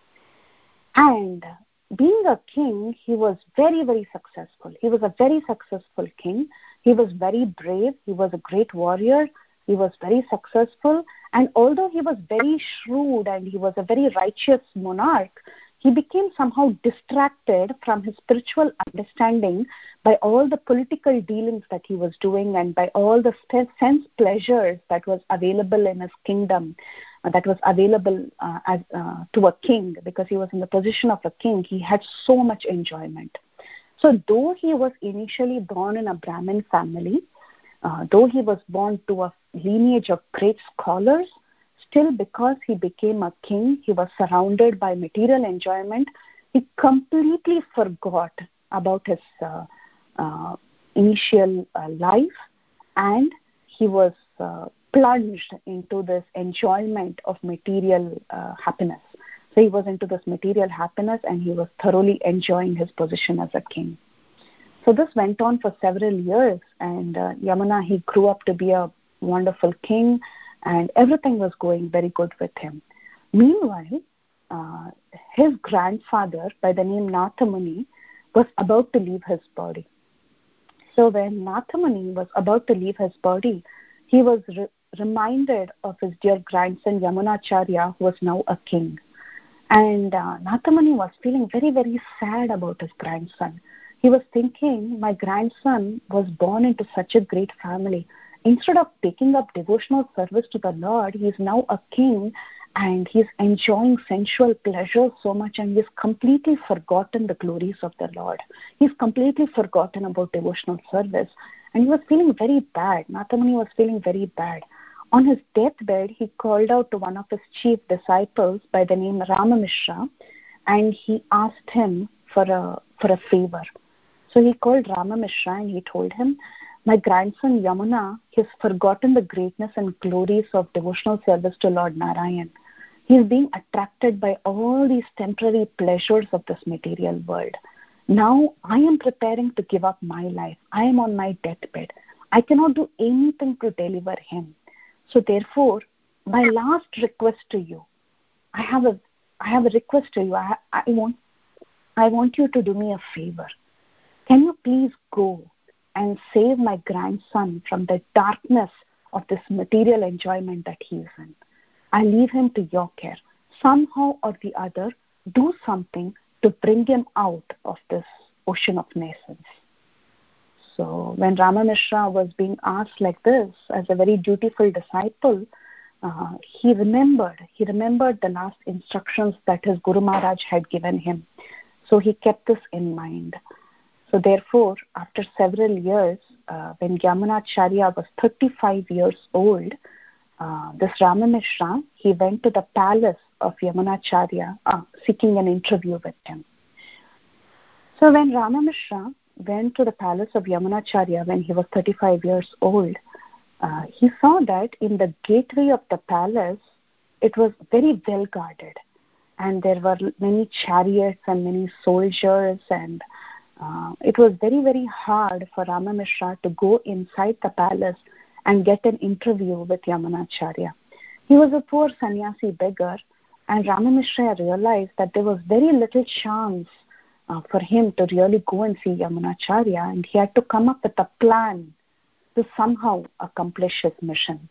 And being a king, he was very, very successful. He was a very successful king. He was very brave. He was a great warrior. He was very successful. And although he was very shrewd and he was a very righteous monarch, he became somehow distracted from his spiritual understanding by all the political dealings that he was doing and by all the sense pleasures that was available in his kingdom, uh, that was available uh, as uh, to a king, because he was in the position of a king. He had so much enjoyment. So though he was initially born in a Brahmin family, uh, though he was born to a lineage of great scholars, still, because he became a king, he was surrounded by material enjoyment, he completely forgot about his uh, uh, initial uh, life, and he was uh, plunged into this enjoyment of material uh, happiness. So he was into this material happiness, and he was thoroughly enjoying his position as a king. So this went on for several years, and uh, Yamuna, he grew up to be a wonderful king, and everything was going very good with him. Meanwhile, uh, his grandfather, by the name Nathamuni, was about to leave his body. So when Nathamuni was about to leave his body, he was re- reminded of his dear grandson Yamunacharya, who was now a king. And uh, Nathamuni was feeling very, very sad about his grandson. He was thinking, my grandson was born into such a great family. Instead of taking up devotional service to the Lord, he is now a king and he is enjoying sensual pleasure so much, and he has completely forgotten the glories of the Lord. He has completely forgotten about devotional service, and he was feeling very bad. Nathamuni was feeling very bad. On his deathbed, he called out to one of his chief disciples by the name Ramamishra, and he asked him for a, for a favor. So he called Ramamishra and he told him, my grandson Yamuna, he has forgotten the greatness and glories of devotional service to Lord Narayan. He is being attracted by all these temporary pleasures of this material world. Now I am preparing to give up my life. I am on my deathbed. I cannot do anything to deliver him. So therefore, my last request to you, I have a, I have a request to you. I, I want, I want you to do me a favor. Can you please go and save my grandson from the darkness of this material enjoyment that he is in? I leave him to your care. Somehow or the other, do something to bring him out of this ocean of naisance. So when Ramamishra was being asked like this, as a very dutiful disciple, uh, he remembered, he remembered the last instructions that his Guru Maharaj had given him. So he kept this in mind. So therefore, after several years, uh, when Yamunacharya was thirty-five years old, uh, this Ramamishra, he went to the palace of Yamunacharya, uh, seeking an interview with him. So when Ramamishra went to the palace of Yamunacharya when he was thirty-five years old, uh, he saw that in the gateway of the palace, it was very well guarded. And there were many chariots and many soldiers, and uh, it was very, very hard for Ramamishra to go inside the palace and get an interview with Yamunacharya. He was a poor sannyasi beggar, and Ramamishra realized that there was very little chance uh, for him to really go and see Yamunacharya, and he had to come up with a plan to somehow accomplish his mission.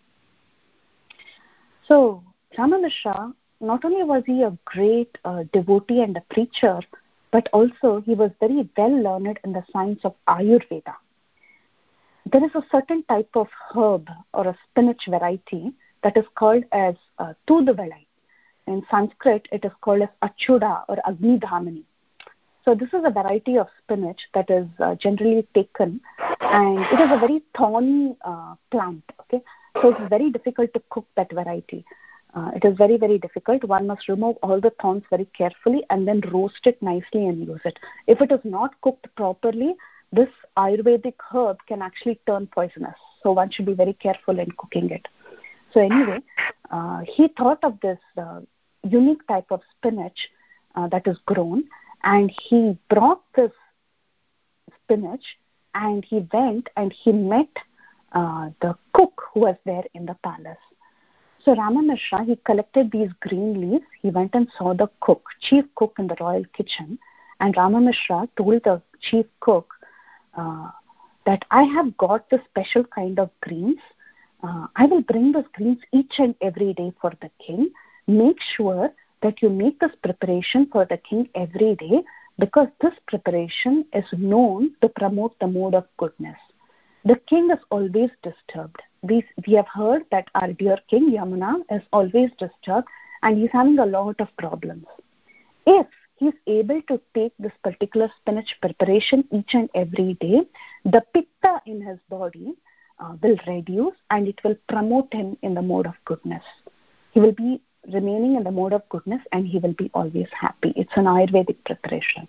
So Ramamishra, not only was he a great uh, devotee and a preacher, but also he was very well learned in the science of Ayurveda. There is a certain type of herb or a spinach variety that is called as uh, Tuduvalai. In Sanskrit, it is called as Achuda or Agnidhamini. So this is a variety of spinach that is uh, generally taken, and it is a very thorny uh, plant. Okay, so it's very difficult to cook that variety. Uh, it is very, very difficult. One must remove all the thorns very carefully and then roast it nicely and use it. If it is not cooked properly, this Ayurvedic herb can actually turn poisonous. So one should be very careful in cooking it. So anyway, uh, he thought of this uh, unique type of spinach uh, that is grown, and he brought this spinach and he went and he met uh, the cook who was there in the palace. So Ramamishra, he collected these green leaves. He went and saw the cook, chief cook in the royal kitchen. And Ramamishra told the chief cook uh, that I have got this special kind of greens. Uh, I will bring those greens each and every day for the king. Make sure that you make this preparation for the king every day, because this preparation is known to promote the mood of goodness. The king is always disturbed. We, we have heard that our dear king Yamuna is always disturbed and he's having a lot of problems. If he's able to take this particular spinach preparation each and every day, the pitta in his body uh, will reduce and it will promote him in the mode of goodness. He will be remaining in the mode of goodness and he will be always happy. It's an Ayurvedic preparation.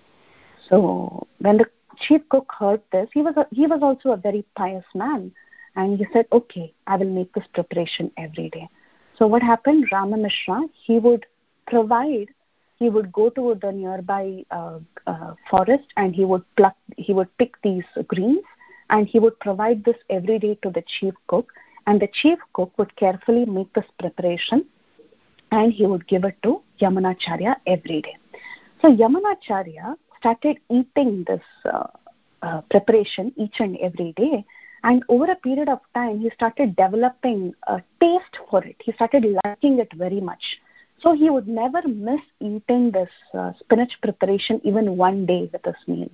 So when the chief cook heard this, he was a, he was also a very pious man, and he said, okay, I will make this preparation every day. So what happened? Ramamishra, he would provide, he would go to the nearby uh, uh, forest and he would pluck, he would pick these greens and he would provide this every day to the chief cook, and the chief cook would carefully make this preparation and he would give it to Yamunacharya every day. So Yamunacharya started eating this uh, uh, preparation each and every day, and over a period of time he started developing a taste for it. He started liking it very much. So he would never miss eating this uh, spinach preparation even one day with his meals.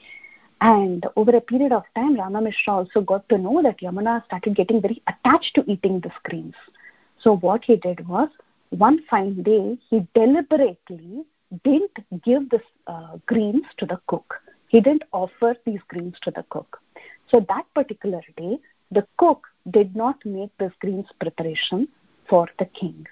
And over a period of time, Ramamishra also got to know that Yamuna started getting very attached to eating these greens. So what he did was, one fine day, he deliberately didn't give the uh, greens to the cook. He didn't offer these greens to the cook. So that particular day, the cook did not make this greens preparation for the king.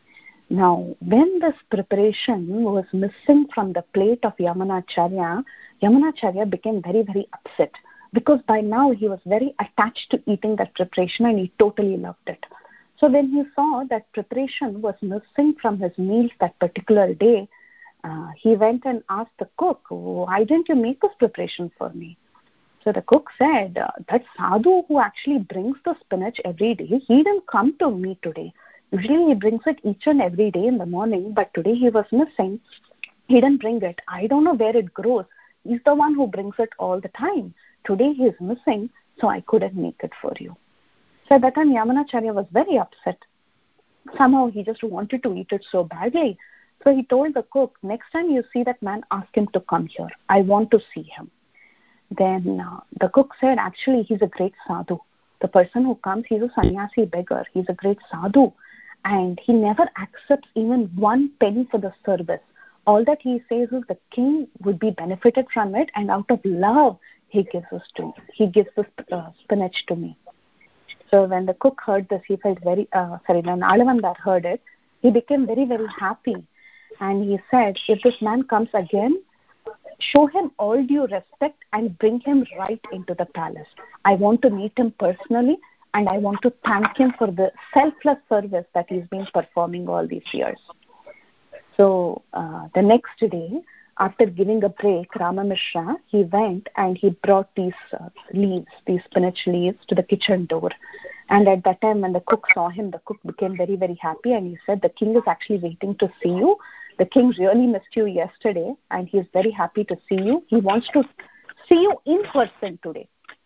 Now, when this preparation was missing from the plate of Yamunacharya, Yamunacharya became very, very upset, because by now he was very attached to eating that preparation and he totally loved it. So when he saw that preparation was missing from his meals that particular day, uh, he went and asked the cook, why didn't you make this preparation for me? So the cook said, that sadhu who actually brings the spinach every day, he didn't come to me today. Usually he brings it each and every day in the morning, but today he was missing. He didn't bring it. I don't know where it grows. He's the one who brings it all the time. Today he is missing, so I couldn't make it for you. So at that time, Yamunacharya was very upset. Somehow he just wanted to eat it so badly. So he told the cook, next time you see that man, ask him to come here. I want to see him. Then uh, the cook said, actually, he's a great sadhu. The person who comes, he's a sannyasi beggar. He's a great sadhu. And he never accepts even one penny for the service. All that he says is the king would be benefited from it, and out of love, he gives us to me. He gives this uh, spinach to me. So when the cook heard this, he felt very, uh, sorry, when Alavandar heard it, He became very, very happy. And he said, if this man comes again, show him all due respect and bring him right into the palace. I want to meet him personally, and I want to thank him for the selfless service that he's been performing all these years. So uh, the next day, after giving a break, Rama Mishra, he went and he brought these uh, leaves, these spinach leaves, to the kitchen door. And at that time, when the cook saw him, the cook became very, very happy, and he said, the king is actually waiting to see you. The king really missed you yesterday, and he is very happy to see you. He wants to see you in person today.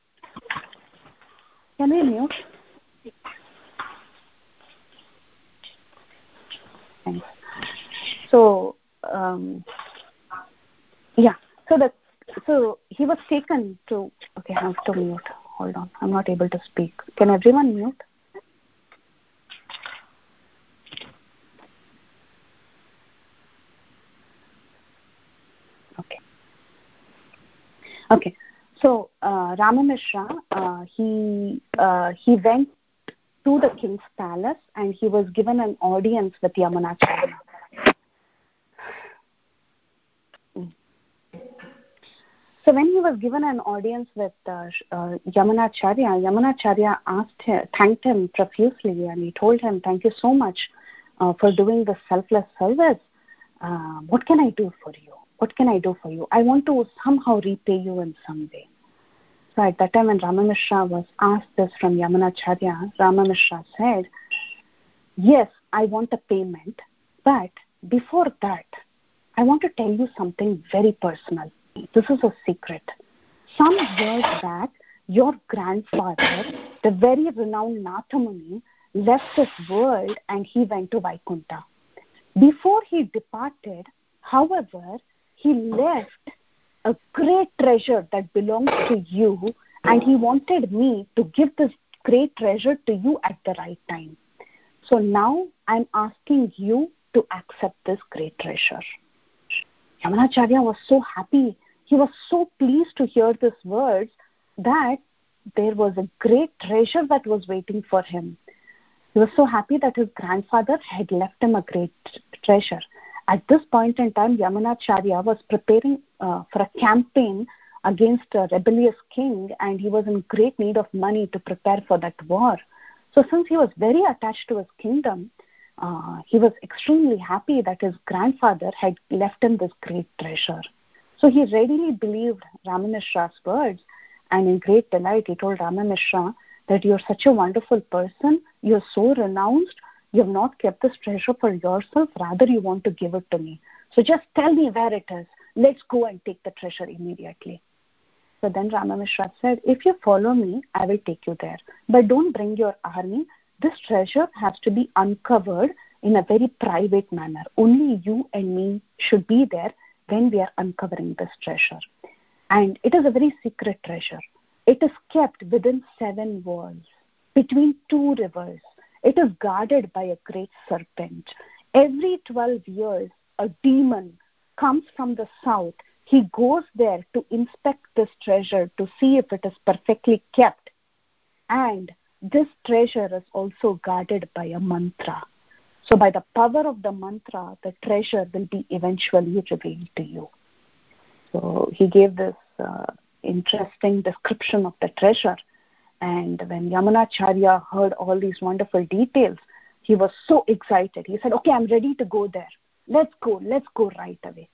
Can we mute? Thanks. So, um, yeah. So the so he was taken to. Okay, I have to mute. Hold on, I'm not able to speak. Can everyone mute? Okay. Okay. So uh, Rama Mishra, uh, he uh, he went to the king's palace, and he was given an audience with Yamunacharya. So when he was given an audience with uh, uh, Yamunacharya, Yamunacharya asked him, thanked him profusely, and he told him, "Thank you so much uh, for doing the selfless service. Uh, what can I do for you? What can I do for you? I want to somehow repay you in some way." So at that time, when Rama Mishra was asked this from Yamunacharya, Rama Mishra said, "Yes, I want a payment, but before that, I want to tell you something very personal. This is a secret. Some years back, your grandfather, the very renowned Nathamuni, left this world and he went to Vaikuntha. Before he departed, however, he left a great treasure that belongs to you, and he wanted me to give this great treasure to you at the right time. So now I'm asking you to accept this great treasure." Yamunacharya was so happy. He was so pleased to hear these words that there was a great treasure that was waiting for him. He was so happy that his grandfather had left him a great treasure. At this point in time, Yamunacharya was preparing uh, for a campaign against a rebellious king, and he was in great need of money to prepare for that war. So since he was very attached to his kingdom, uh, he was extremely happy that his grandfather had left him this great treasure. So he readily believed Rama Mishra's words, and in great delight he told Rama Mishra that you're such a wonderful person, you're so renounced, you have not kept this treasure for yourself, rather you want to give it to me. So just tell me where it is. Let's go and take the treasure immediately. So then Rama Mishra said, if you follow me, I will take you there. But don't bring your army. This treasure has to be uncovered in a very private manner. Only you and me should be there when we are uncovering this treasure. And it is a very secret treasure. It is kept within seven walls, between two rivers. It is guarded by a great serpent. Every twelve years, a demon comes from the south. He goes there to inspect this treasure to see if it is perfectly kept. And this treasure is also guarded by a mantra. So by the power of the mantra, the treasure will be eventually revealed to you. So he gave this uh, interesting description of the treasure. And when Yamunacharya heard all these wonderful details, he was so excited. He said, okay, I'm ready to go there. Let's go. Let's go right away.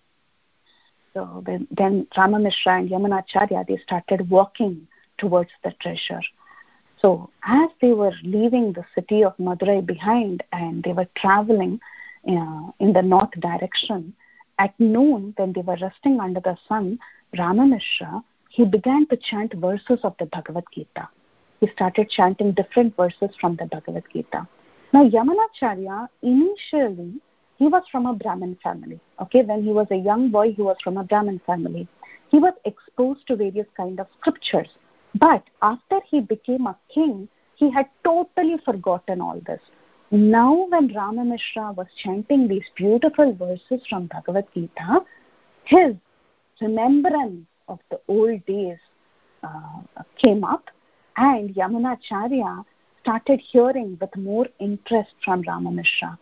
So then, then Rama Mishra and Yamunacharya, they started walking towards the treasure. So as they were leaving the city of Madurai behind and they were traveling uh, in the north direction, at noon when they were resting under the sun, Rama Mishra, he began to chant verses of the Bhagavad Gita. He started chanting different verses from the Bhagavad Gita. Now Yamunacharya, initially, he was from a Brahmin family. Okay, when he was a young boy, he was from a Brahmin family. He was exposed to various kind of scriptures. But after he became a king, he had totally forgotten all this. Now when Rama Mishra was chanting these beautiful verses from Bhagavad Gita, his remembrance of the old days uh, came up, and Yamunacharya started hearing with more interest from Rama Mishra.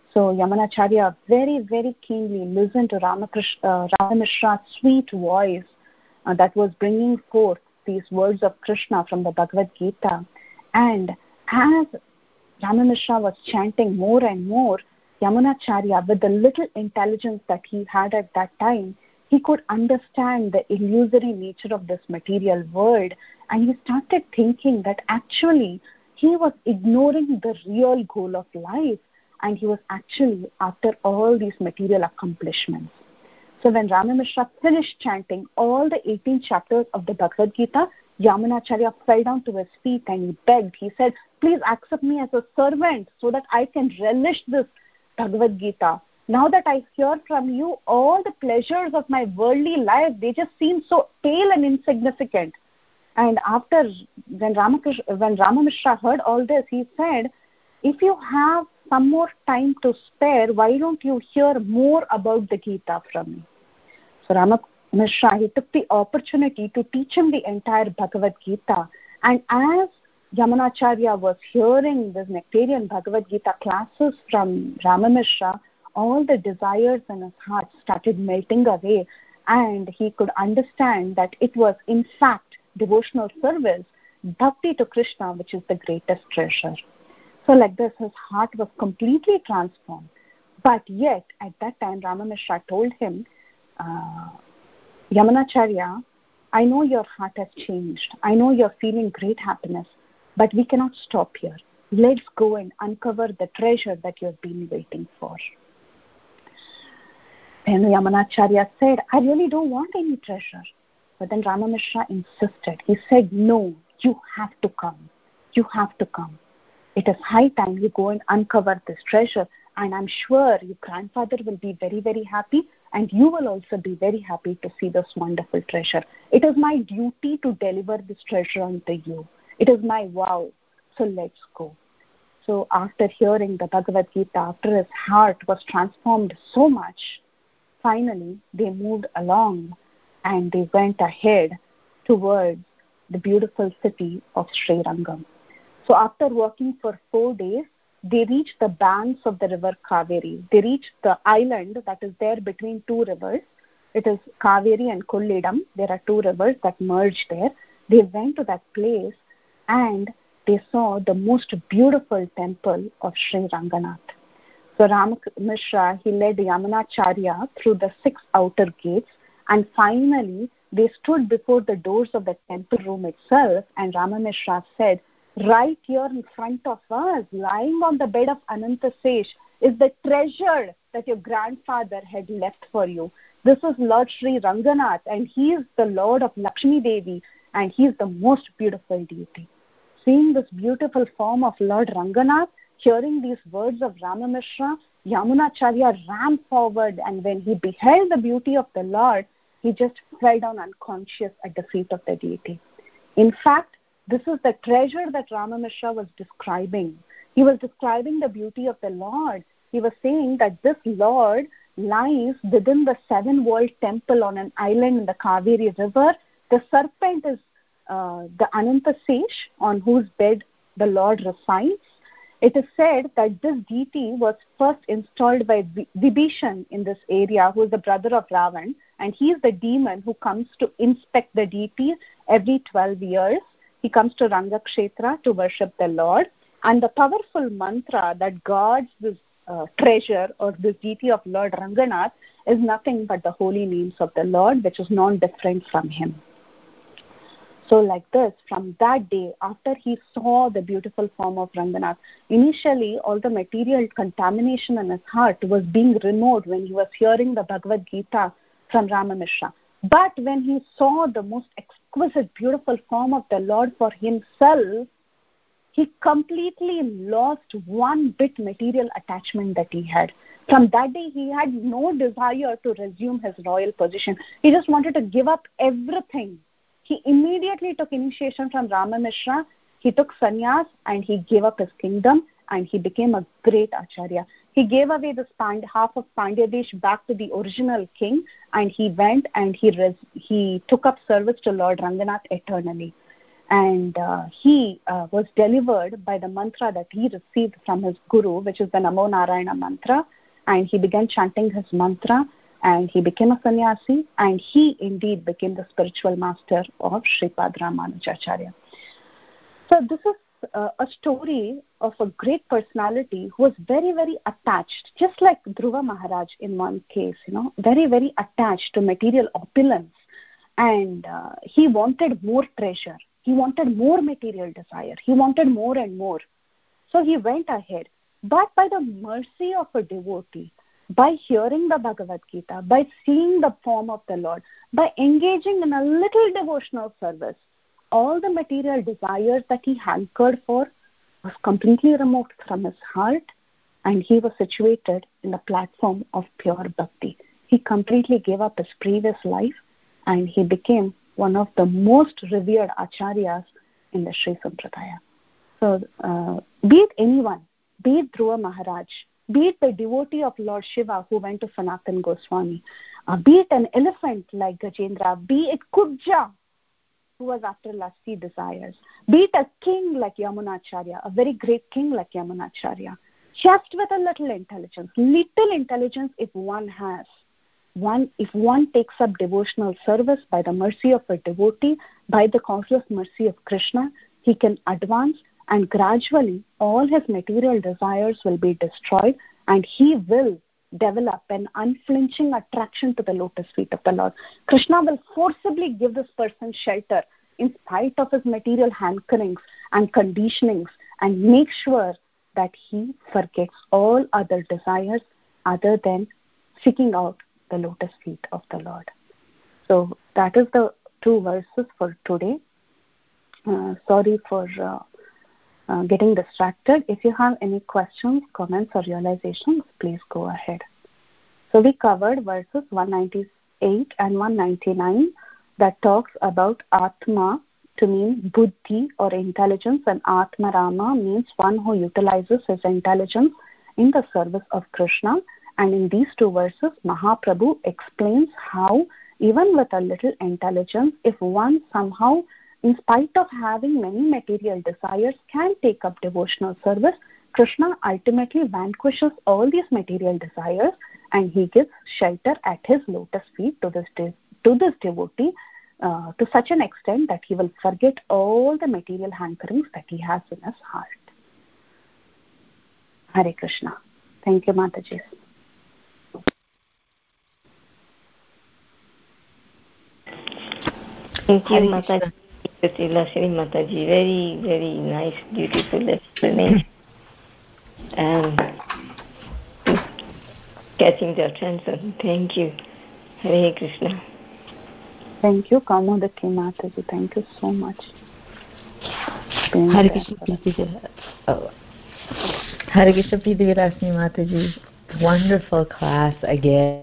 So Yamunacharya very, very keenly listened to Ramakrishna, uh, Ramamishra's sweet voice uh, that was bringing forth these words of Krishna from the Bhagavad Gita. And as Ramamishra was chanting more and more, Yamunacharya, with the little intelligence that he had at that time, he could understand the illusory nature of this material world, and he started thinking that actually he was ignoring the real goal of life, and he was actually after all these material accomplishments. So when Ramamishra finished chanting all the eighteen chapters of the Bhagavad Gita, Yamunacharya fell down to his feet and he begged. He said, please accept me as a servant so that I can relish this Bhagavad Gita. Now that I hear from you, all the pleasures of my worldly life, they just seem so pale and insignificant. And after, when, Ramakrishna, when Ramamishra heard all this, he said, if you have some more time to spare, why don't you hear more about the Gita from me? So Ramamishra, he took the opportunity to teach him the entire Bhagavad Gita. And as Yamunacharya was hearing this nectarian Bhagavad Gita classes from Ramamishra, all the desires in his heart started melting away, and he could understand that it was in fact devotional service, bhakti to Krishna, which is the greatest treasure. So like this, his heart was completely transformed. But yet, at that time, Ramamishra told him, uh, Yamunacharya, I know your heart has changed. I know you're feeling great happiness, but we cannot stop here. Let's go and uncover the treasure that you've been waiting for. And Yamunacharya said, I really don't want any treasure. But then Ramamishra insisted. He said, no, you have to come. You have to come. It is high time you go and uncover this treasure, and I'm sure your grandfather will be very, very happy, and you will also be very happy to see this wonderful treasure. It is my duty to deliver this treasure unto you. It is my vow. So let's go. So after hearing the Bhagavad Gita, after his heart was transformed so much, finally they moved along and they went ahead towards the beautiful city of Srirangam. So after walking for four days, they reached the banks of the river Kaveri. They reached the island that is there between two rivers. It is Kaveri and Kolledam. There are two rivers that merge there. They went to that place and they saw the most beautiful temple of Sri Ranganath. So Ramamishra, he led Yamunacharya through the six outer gates, and finally they stood before the doors of the temple room itself, and Ramamishra said, right here in front of us, lying on the bed of Anantasesh, is the treasure that your grandfather had left for you. This is Lord Sri Ranganath, and he is the Lord of Lakshmi Devi, and he is the most beautiful deity. Seeing this beautiful form of Lord Ranganath, hearing these words of Ramamishra, Yamunacharya ran forward, and when he beheld the beauty of the Lord, he just fell down unconscious at the feet of the deity. In fact, this is the treasure that Ramamishra was describing. He was describing the beauty of the Lord. He was saying that this Lord lies within the seven-walled temple on an island in the Kaveri river. The serpent is uh, the Anantasesh, on whose bed the Lord resides. It is said that this deity was first installed by Vibhishan in this area, who is the brother of Ravan, and he is the demon who comes to inspect the deity every twelve years. He comes to Rangakshetra to worship the Lord, and the powerful mantra that guards this uh, treasure or this deity of Lord Ranganath is nothing but the holy names of the Lord, which is non-different from him. So like this, from that day, after he saw the beautiful form of Ranganath, initially all the material contamination in his heart was being removed when he was hearing the Bhagavad Gita from Ramamishra. But when he saw the most exquisite, beautiful form of the Lord for himself, he completely lost one bit material attachment that he had. From that day, he had no desire to resume his royal position. He just wanted to give up everything. He immediately took initiation from Ramamishra. He took sannyas and he gave up his kingdom and he became a great acharya. He gave away this Pand- half of Pandya back to the original king, and he went and he res- he took up service to Lord Ranganath eternally. And uh, he uh, was delivered by the mantra that he received from his guru, which is the Namo Narayana mantra. And he began chanting his mantra, and he became a sannyasi, and he indeed became the spiritual master of Sripad Ramanujacharya. So this is uh, a story of a great personality who was very, very attached, just like Dhruva Maharaj in one case, you know, very, very attached to material opulence. And uh, he wanted more treasure. He wanted more material desire. He wanted more and more. So he went ahead. But by the mercy of a devotee, by hearing the Bhagavad Gita, by seeing the form of the Lord, by engaging in a little devotional service, all the material desires that he hankered for was completely removed from his heart, and he was situated in the platform of pure bhakti. He completely gave up his previous life, and he became one of the most revered acharyas in the Sri Sampradaya. So, uh, be it anyone, be it Dhruva Maharaj, be it the devotee of Lord Shiva who went to Sanatan Goswami, uh, be it an elephant like Gajendra, be it Kubja, who was after lusty desires, be it a king like Yamunacharya, a very great king like Yamunacharya, just with a little intelligence, little intelligence if one has, one if one takes up devotional service by the mercy of a devotee, by the causeless mercy of Krishna, he can advance, and gradually all his material desires will be destroyed, and he will develop an unflinching attraction to the lotus feet of the Lord. Krishna will forcibly give this person shelter in spite of his material hankerings and conditionings, and make sure that he forgets all other desires other than seeking out the lotus feet of the Lord. So that is the two verses for today. Uh, sorry for uh, uh, getting distracted. If you have any questions, comments, or realizations, please go ahead. So we covered verses one ninety-eight and one ninety-nine that talks about Atma to mean buddhi or intelligence, and Atma Rama means one who utilizes his intelligence in the service of Krishna. And in these two verses, Mahaprabhu explains how even with a little intelligence, if one somehow, in spite of having many material desires, can take up devotional service, Krishna ultimately vanquishes all these material desires, and he gives shelter at his lotus feet to this de- to this devotee uh, to such an extent that he will forget all the material hankerings that he has in his heart. Hare Krishna. Thank you, Mataji. Thank you, Mataji. Lakshmi Mataji. Very, very nice, beautiful explanation. And catching the attention. Thank you. Hare Krishna. Thank you, Kaumudaki Mataji. Thank you so much. Hare Krishna Preeti. Oh. Hare Krishna Preeti Lakshmi Mataji. Wonderful class again.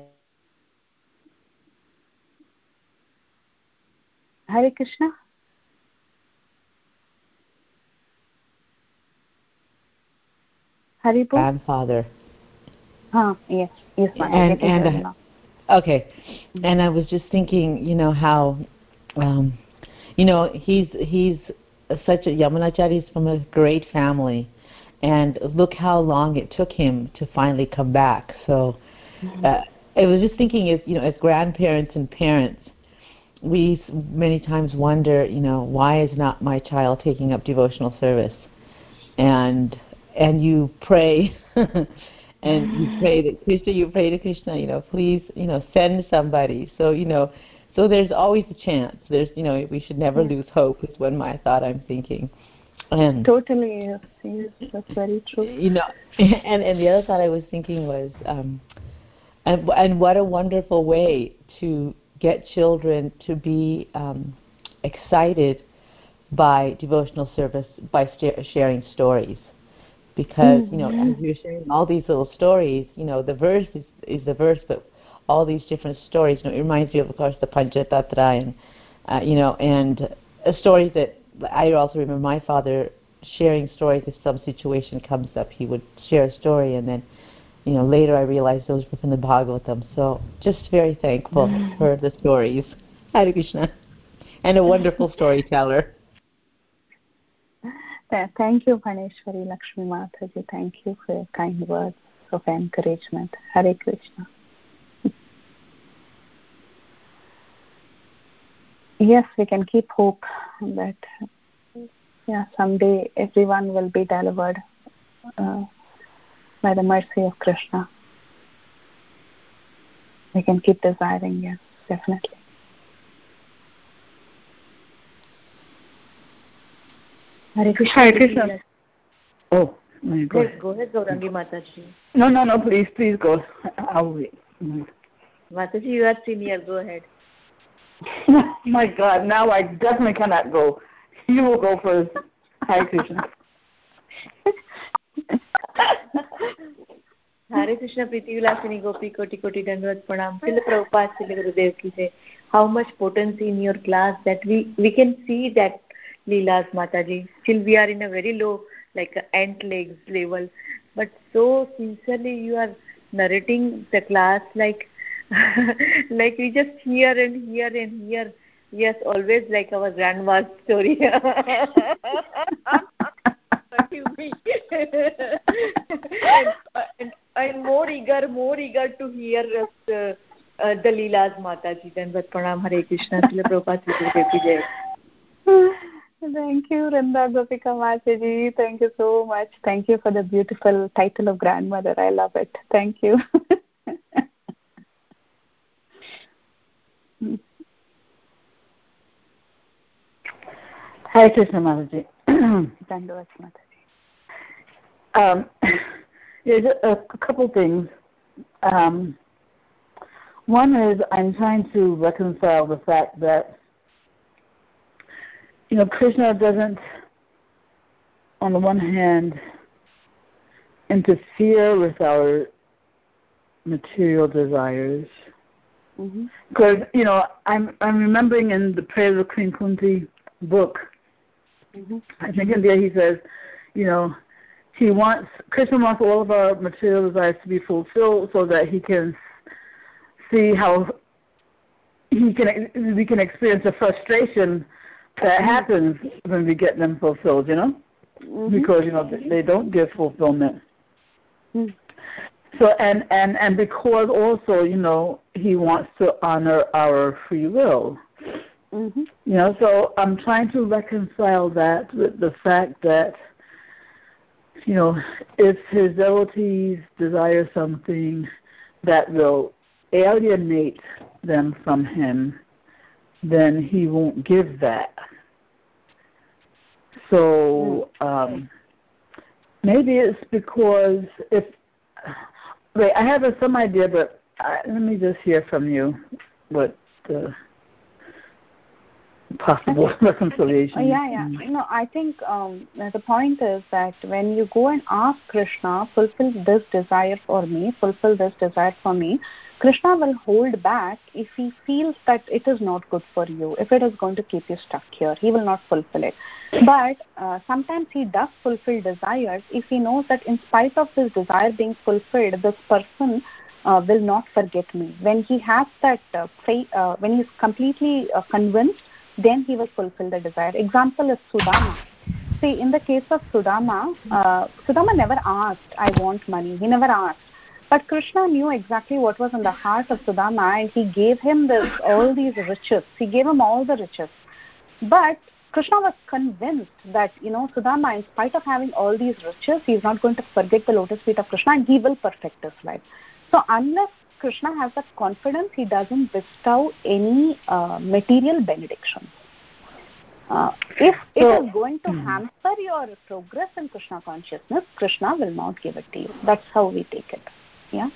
Hare Krishna. Haribo. Grandfather. Ah, yes, yes, ma'am. And, and uh, okay, and I was just thinking, you know how, um, you know, he's he's such a Yamunacharya is from a great family, and look how long it took him to finally come back. So, uh, I was just thinking, as you know, as grandparents and parents, we many times wonder, you know, why is not my child taking up devotional service? And and you pray, and you pray that Krishna, you pray to Krishna, you know, please, you know, send somebody. So, you know, so there's always a chance. There's, you know, we should never lose hope is one my thought I'm thinking. And totally, yes, yes, that's very true. You know, and, and the other thought I was thinking was, um, and, and what a wonderful way to get children to be um, excited by devotional service, by st- sharing stories. Because, mm-hmm. you know, as you're sharing all these little stories, you know, the verse is, is the verse, but all these different stories, you know, it reminds you of, of course, the Panchatattva, and, uh, you know, and uh, stories that I also remember my father sharing stories. If some situation comes up, he would share a story, and then, you know, later I realized those were from the Bhagavatam. So just very thankful mm-hmm. for the stories. Hare Krishna. And a wonderful storyteller. Thank you, Bhaneshwari Lakshmi Mataji. Thank you for your kind words of encouragement. Hare Krishna. Yes, we can keep hope that yeah, someday everyone will be delivered uh, by the mercy of Krishna. We can keep desiring, yes, definitely. Hare Krishna. Hare Krishna. Oh, go ahead. Go ahead, Gaurangi Mataji. No, no, no, please, please go. I'll wait. Mataji, you are senior. Go ahead. My God, now I definitely cannot go. You will go first. Hare Krishna. Hare Krishna, Priti Vilasini Gopi Koti Koti Dandavat Pranam. Srila Prabhupada, Srila Gurudev ki say, how much potency in your class that we, we can see that Leelas, Mataji. Still we are in a very low, like a ant legs level. But so sincerely you are narrating the class like like we just hear and hear and hear. Yes, always like our grandma's story. and, and, and more eager, more eager to hear us, uh, uh, the Leelas, Mataji. Then, but Pranam, Hare Krishna, Srila Prabhupada. Thank you, Randa Gopika Mataji. Thank you so much. Thank you for the beautiful title of grandmother. I love it. Thank you. Hare Krishna, Mataji. Dandavat, Mataji. Um, there's a, a couple things. Um, one is I'm trying to reconcile the fact that, you know, Krishna doesn't, on the one hand, interfere with our material desires. Because, mm-hmm. you know, I'm I'm remembering in the Prayer of Queen Kunti book, mm-hmm. I think in there he says, you know, he wants, Krishna wants all of our material desires to be fulfilled so that he can see how he can we can experience the frustration that happens when we get them fulfilled, you know, mm-hmm. because, you know, they don't give fulfillment. Mm-hmm. So, and, and, and because also, you know, he wants to honor our free will. Mm-hmm. You know, so I'm trying to reconcile that with the fact that, you know, if his devotees desire something that will alienate them from him, then he won't give that. So um, maybe it's because if wait, I have some idea, but I, let me just hear from you what the possible reconciliation. Yeah, yeah. Mm. No, I think um, the point is that when you go and ask Krishna, fulfill this desire for me, fulfill this desire for me, Krishna will hold back if he feels that it is not good for you, if it is going to keep you stuck here. He will not fulfill it. But uh, sometimes he does fulfill desires if he knows that in spite of his desire being fulfilled, this person uh, will not forget me. When he has that uh, faith, uh, when he is completely uh, convinced, then he will fulfill the desire. Example is Sudama. See, in the case of Sudama, uh, Sudama never asked, I want money. He never asked. But Krishna knew exactly what was in the heart of Sudama, and he gave him this, all these riches. He gave him all the riches. But Krishna was convinced that, you know, Sudama, in spite of having all these riches, he is not going to forget the lotus feet of Krishna, and he will perfect his life. So unless Krishna has that confidence, he doesn't bestow any uh, material benediction. Uh, if it so, is going to mm-hmm. hamper your progress in Krishna consciousness, Krishna will not give it to you. That's how we take it. Yeah.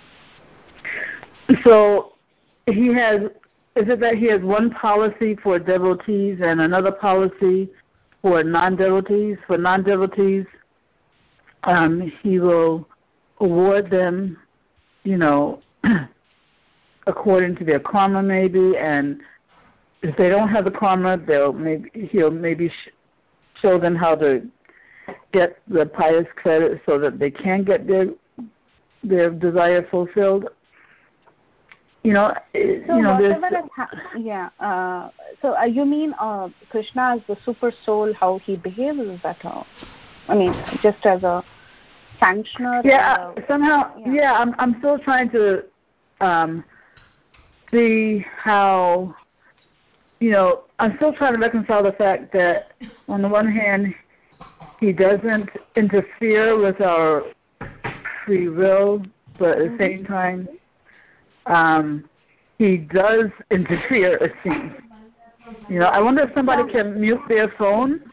So he has, is it that he has one policy for devotees and another policy for non-devotees? For non-devotees, um, he will award them, you know, according to their karma maybe, and if they don't have the karma, they'll maybe he'll maybe sh- show them how to get the pious credit so that they can get their their desire fulfilled. You know, so you know, whatever is ha- yeah. Uh, so uh, you mean uh, Krishna is the super soul? How he behaves, is that how? I mean, just as a sanctioner. Yeah, a, somehow. Yeah. yeah, I'm I'm still trying to um, see how. You know, I'm still trying to reconcile the fact that on the one hand, he doesn't interfere with our free will, but at the same time, um, he does interfere, it seems. You know, I wonder if somebody can mute their phone.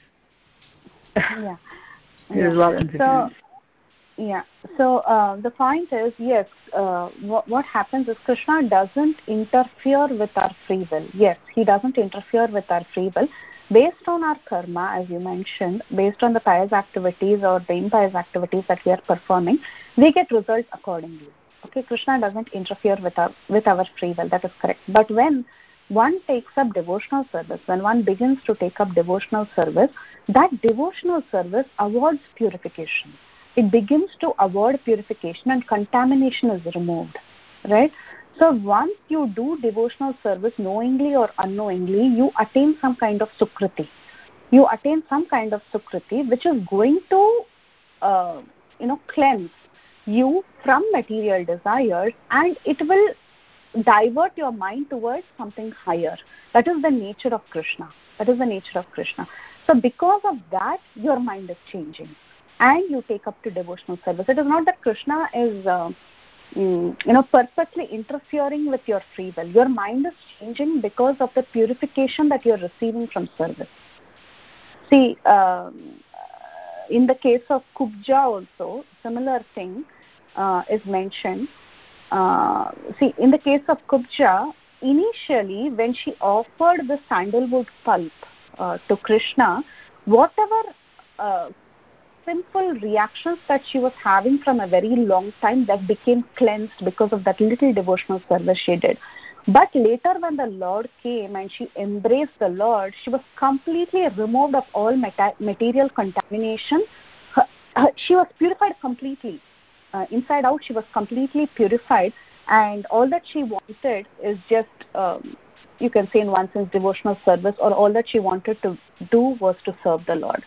Yeah. There's yeah. a lot of interference. So, yeah. So uh, the point is, yes, uh, what, what happens is Krishna doesn't interfere with our free will. Yes, he doesn't interfere with our free will. Based on our karma, as you mentioned, based on the pious activities or the impious activities that we are performing, we get results accordingly. Okay, Krishna doesn't interfere with our, with our free will. That is correct. But when one takes up devotional service, when one begins to take up devotional service, that devotional service awards purification. It begins to award purification and contamination is removed, right? So once you do devotional service knowingly or unknowingly, you attain some kind of sukriti. You attain some kind of sukriti which is going to, uh, you know, cleanse you from material desires, and it will divert your mind towards something higher. That is the nature of Krishna. That is the nature of Krishna. So because of that, your mind is changing, and you take up to devotional service. It is not that Krishna is, uh, mm, you know, purposely interfering with your free will. Your mind is changing because of the purification that you are receiving from service. See, um, in the case of Kubja also, similar thing uh, is mentioned. Uh, see, in the case of Kubja, initially when she offered the sandalwood pulp uh, to Krishna, whatever uh, simple reactions that she was having from a very long time, that became cleansed because of that little devotional service she did. But later when the Lord came and she embraced the Lord, she was completely removed of all meta- material contamination. Her, her, she was purified completely. Uh, inside out, she was completely purified, and all that she wanted is just, um, you can say in one sense, devotional service, or all that she wanted to do was to serve the Lord.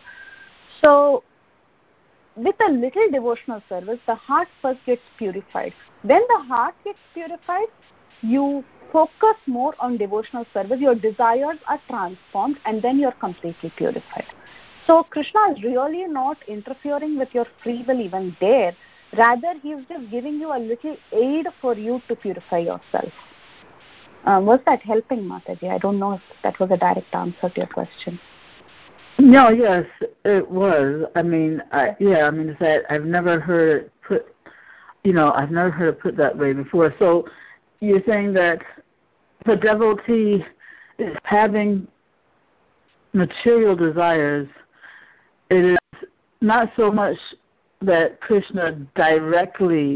So with a little devotional service, the heart first gets purified. When the heart gets purified, you focus more on devotional service, your desires are transformed, and then you're completely purified. So Krishna is really not interfering with your free will even there. Rather, he is just giving you a little aid for you to purify yourself. Uh, was that helping, Mataji? I don't know if that was a direct answer to your question. No, yes, it was. I mean, I, yeah, I mean, it's that I've never heard it put, you know, I've never heard it put that way before. So you're saying that the devotee is having material desires. It is not so much that Krishna directly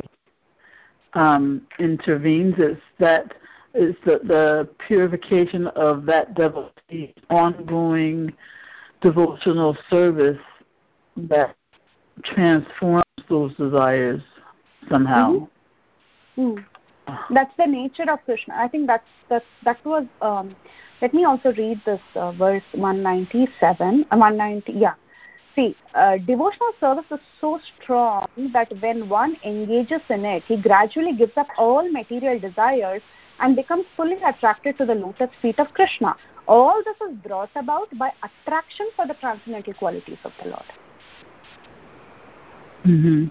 um, intervenes. It's that it's the, the purification of that devotee's ongoing devotional service that transforms those desires somehow. Mm-hmm. Mm. That's the nature of Krishna. I think that's, that's, that was, um, let me also read this uh, verse one ninety-seven, uh, one ninety, yeah. See, uh, devotional service is so strong that when one engages in it, he gradually gives up all material desires and becomes fully attracted to the lotus feet of Krishna. All this is brought about by attraction for the transcendental qualities of the Lord. Mm-hmm.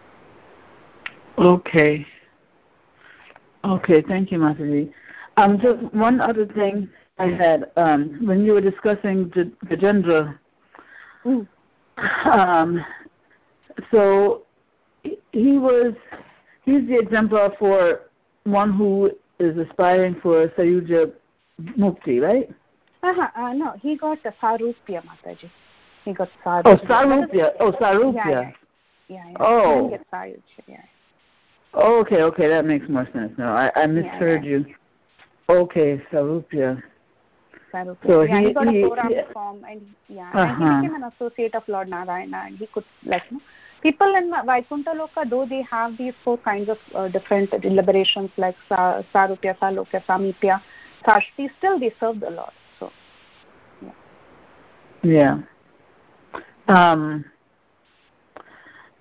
Okay. Okay, thank you, Mataji. Um, just one other thing I had, um, when you were discussing Gajendra, mm. um, so he was, he's the exemplar for one who is aspiring for Sayuja Mukti, right? Uh-huh, uh, no, he got a Sarupya, Mataji. He got Sarupya. Oh, Sarupya. Oh, Sarupya. Yeah, yeah. yeah, yeah. Oh. He didn't get Sayuja, yeah. Oh, okay, okay, that makes more sense now. I, I misheard yeah, yeah. you. Okay, Sarupya. Sarupya. So yeah, he, he got he, a four-arm he, form, and yeah, uh-huh. and he became an associate of Lord Narayana, and he could, like, you know, people in Vaikuntha Loka, though they have these four kinds of uh, different liberations like Sa- Sarupya, Salokya, Samipya, Sashti, still they serve the Lord. So, yeah. Yeah. Um.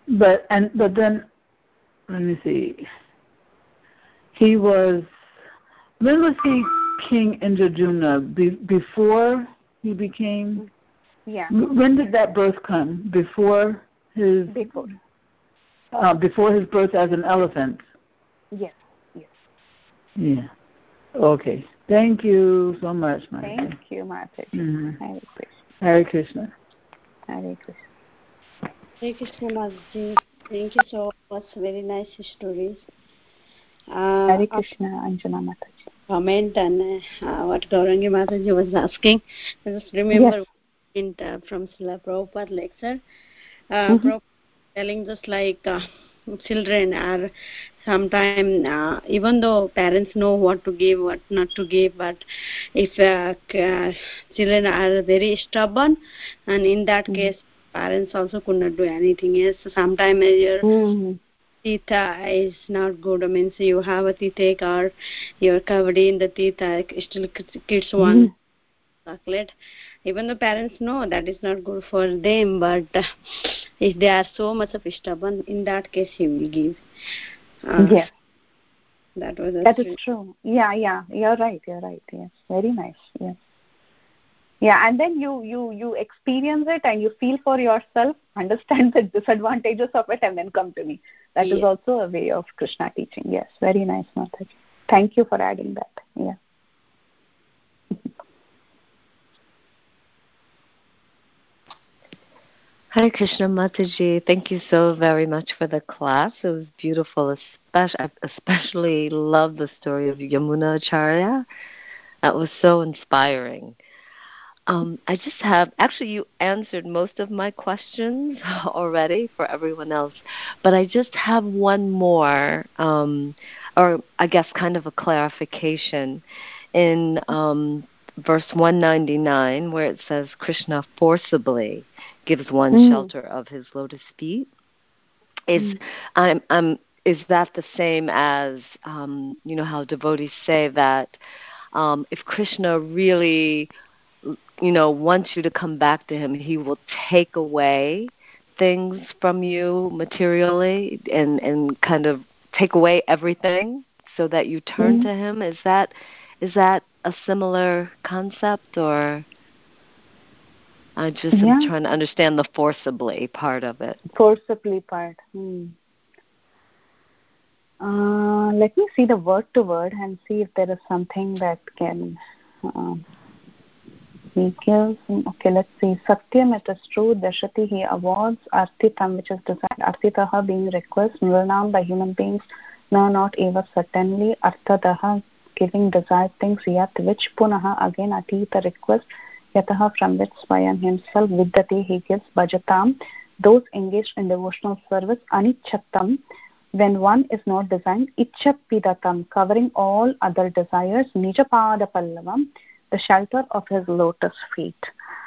but and but then let me see. He was when was he King Indradyumna? Be, before he became. Yeah. When did that birth come? Before his. Before. Uh, before his birth as an elephant. Yes. Yes. Yeah. Okay. Thank you so much, Mata. Thank you, Mata. Mm-hmm. Hare Krishna. Hare Krishna. Hare Krishna. Hare Krishna, Mataji. Thank you so much. Very nice stories. Uh, Hare Krishna, Anjana Mataji. Comment on uh, what Gaurangi Mataji was asking. I just remember Yes. in, uh, from Srila Prabhupada lecture. Uh, Mm-hmm. Prabhupada telling just like uh, children are sometimes, uh, even though parents know what to give, what not to give, but if uh, uh, children are very stubborn, and in that mm-hmm. case, parents also could not do anything else. So sometimes your mm-hmm. teeth uh, is not good. I mean, so you have a toothache or you're covered in the teeth, uh, still kids want mm-hmm. chocolate. Even the parents know that is not good for them, but uh, if they are so much of stubborn, in that case, he will give. Uh, yes. That was that is true. Yeah, yeah, you're right. You're right. Yes, very nice. Yes. Yeah, and then you you you experience it and you feel for yourself, understand the disadvantages of it, and then come to me. That yes. is also a way of Krishna teaching. Yes, very nice, Mataji. Thank you for adding that. Yeah. Hare Krishna, Mataji. Thank you so very much for the class. It was beautiful. Especially, I especially love the story of Yamuna Acharya. That was so inspiring. Um, I just have, actually you answered most of my questions already for everyone else, but I just have one more, um, or I guess kind of a clarification in um, verse one ninety-nine where it says Krishna forcibly gives one mm. shelter of his lotus feet. Is mm. I'm, I'm, is that the same as, um, you know, how devotees say that um, if Krishna really you know, wants you to come back to him, he will take away things from you materially and, and kind of take away everything so that you turn mm-hmm. to him? Is that is that a similar concept, or I just yeah. am trying to understand the forcibly part of it? Forcibly part. Hmm. Uh, let me see the word to word and see if there is something that can... Uh, He gives, okay, let's see. Satyam, it is true. Dashati, he awards. Artitam, which is designed. Artitaha being request. Nirnam, by human beings. No, not eva, certainly. Artadaha, giving desired things. Yat, which punaha, again, atita, request. Yataha, from which Swayam himself. Viddati, he gives. Bhajatam, those engaged in devotional service. Anichattam, when one is not designed. Ichat pidatam, covering all other desires. Nijapada pallavam, the shelter of his lotus feet.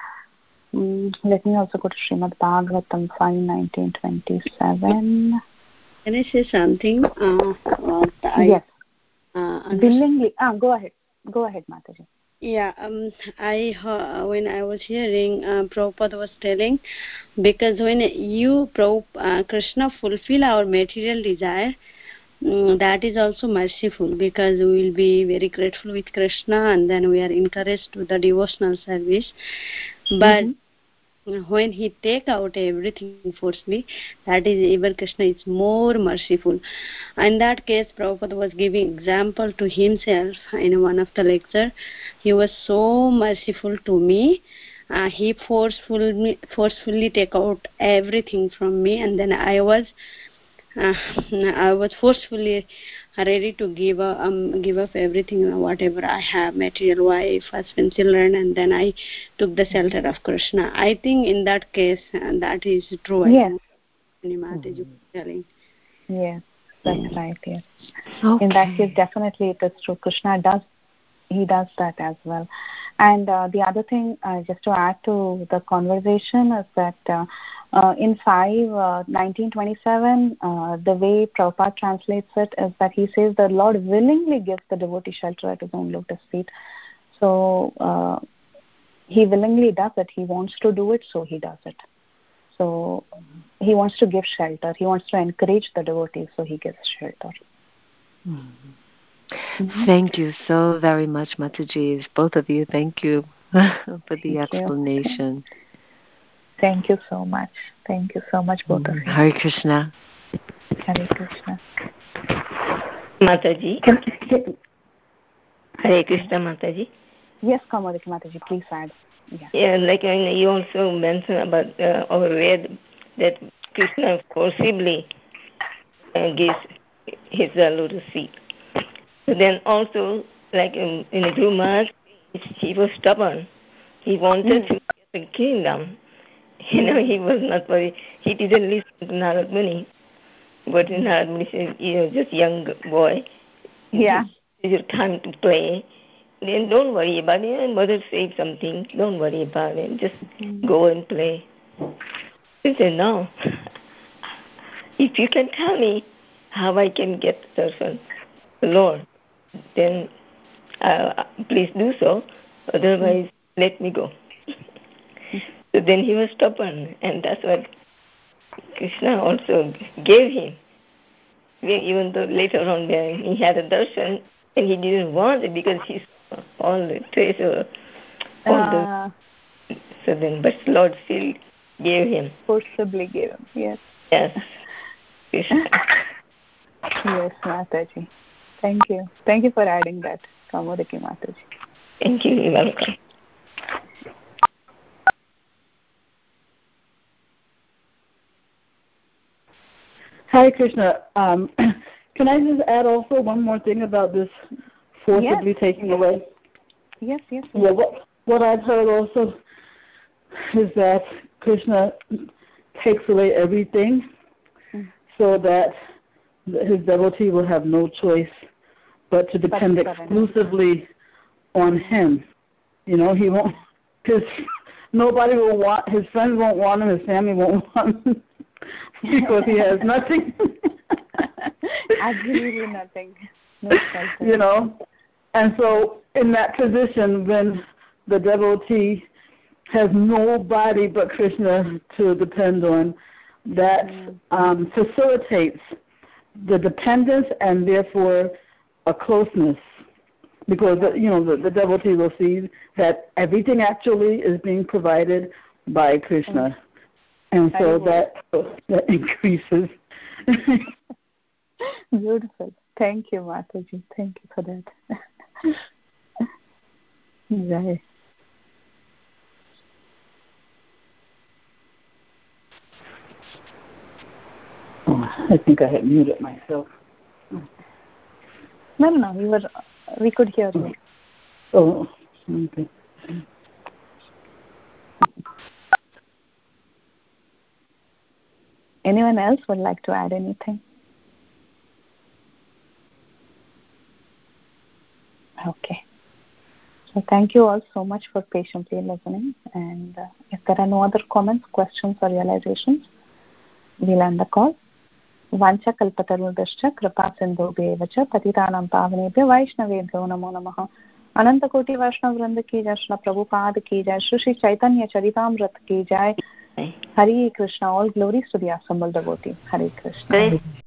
Mm, let me also go to Srimad Bhagavatam five nineteen twenty-seven. Can I say something? Uh, what I, yes. Uh, Willingly. Ah, go ahead. Go ahead, Mataji. Yeah, um, I uh, when I was hearing uh, Prabhupada was telling, because when you, uh, Krishna, fulfill our material desire, Mm, that is also merciful, because we will be very grateful with Krishna and then we are encouraged to the devotional service. But mm-hmm. when he take out everything forcefully, that is even Krishna is more merciful. In that case, Prabhupada was giving example to himself in one of the lecture. He was so merciful to me. Uh, he forcefully, forcefully take out everything from me, and then I was Uh, I was forcefully ready to give up, um, give up everything, whatever I have, material, wife, husband, children, and then I took the shelter of Krishna. I think in that case, uh, that is true. Yes. Mm-hmm. telling. Yes, that's right. Yes. Okay. In that case, definitely it is true. Krishna does. He does that as well. And uh, the other thing, uh, just to add to the conversation, is that uh, uh, in five nineteen twenty-seven, uh, the way Prabhupada translates it is that he says the Lord willingly gives the devotee shelter at his own lotus feet. So uh, he willingly does it. He wants to do it, so he does it. So he he wants to give shelter. He wants to encourage the devotees, so he gives shelter. Mm-hmm. Mm-hmm. Thank you so very much, Mataji. Both of you, thank you for the thank explanation. You. Thank you so much. Thank you so much, both mm-hmm. of you. Hare Krishna. Hare Krishna. Mataji. Hare Krishna, Mataji. Yes, Kaumudiki Mataji, please add. Yeah, yeah like uh, you also mentioned about uh, our read that Krishna forcibly uh, gives his uh, lotus feet. So then also, like in, in the Guru Maharaj, he was stubborn. He wanted mm. to get the kingdom. You know, he was not very, he didn't listen to Narad Muni. But Narad Muni said, you know, just young boy. Yeah. It's your time to play. Then don't worry about it. And mother said something. Don't worry about it. Just mm. go and play. He said, no. If you can tell me how I can get the person, the Lord, then uh, please do so. Otherwise, mm. let me go. So then he was stubborn. And that's what Krishna also gave him. Even though later on when he had a darshan, and he didn't want it because he saw all the treasure, all uh, the, so then, but Lord still gave him. Forcibly gave him, yes. Yes. Yes, Mataji. Thank you. Thank you for adding that, Kaumudiki Mataji. Thank you. You're welcome. Hare Krishna. Um, can I just add also one more thing about this forcibly yes. taking away? Yes, yes. yes. Yeah. What what I've heard also is that Krishna takes away everything, mm. so that his devotee will have no choice but to depend but exclusively on him. You know, he won't. His nobody will want. His friends won't want him. His family won't want him. Because he has nothing. Absolutely nothing. No you know, and so in that position, when the devotee has nobody but Krishna to depend on, that mm. um, facilitates the dependence and therefore a closeness. Because, the, you know, the, the devotee will see that everything actually is being provided by Krishna. Mm. And so that that increases. Beautiful. Thank you, Mataji. Thank you for that. Right. Oh, I think I had muted myself. No, no, we were. We could hear you. Oh, okay. Anyone else would like to add anything? Okay. So thank you all so much for patiently listening. And uh, if there are no other comments, questions, or realizations, we'll end the call. Vancha kalpatarudascha kripa sindhubheva cha patitanam pavanebhyo vaishnavebhyo namo namaha. Ananta koti Vaishnav Vrinda ki jai, Shri Prabhupada ki jai, Shri Chaitanya Charitamrita ki jai. Hare Krishna. All glories to the assembled devotee. Hare Krishna.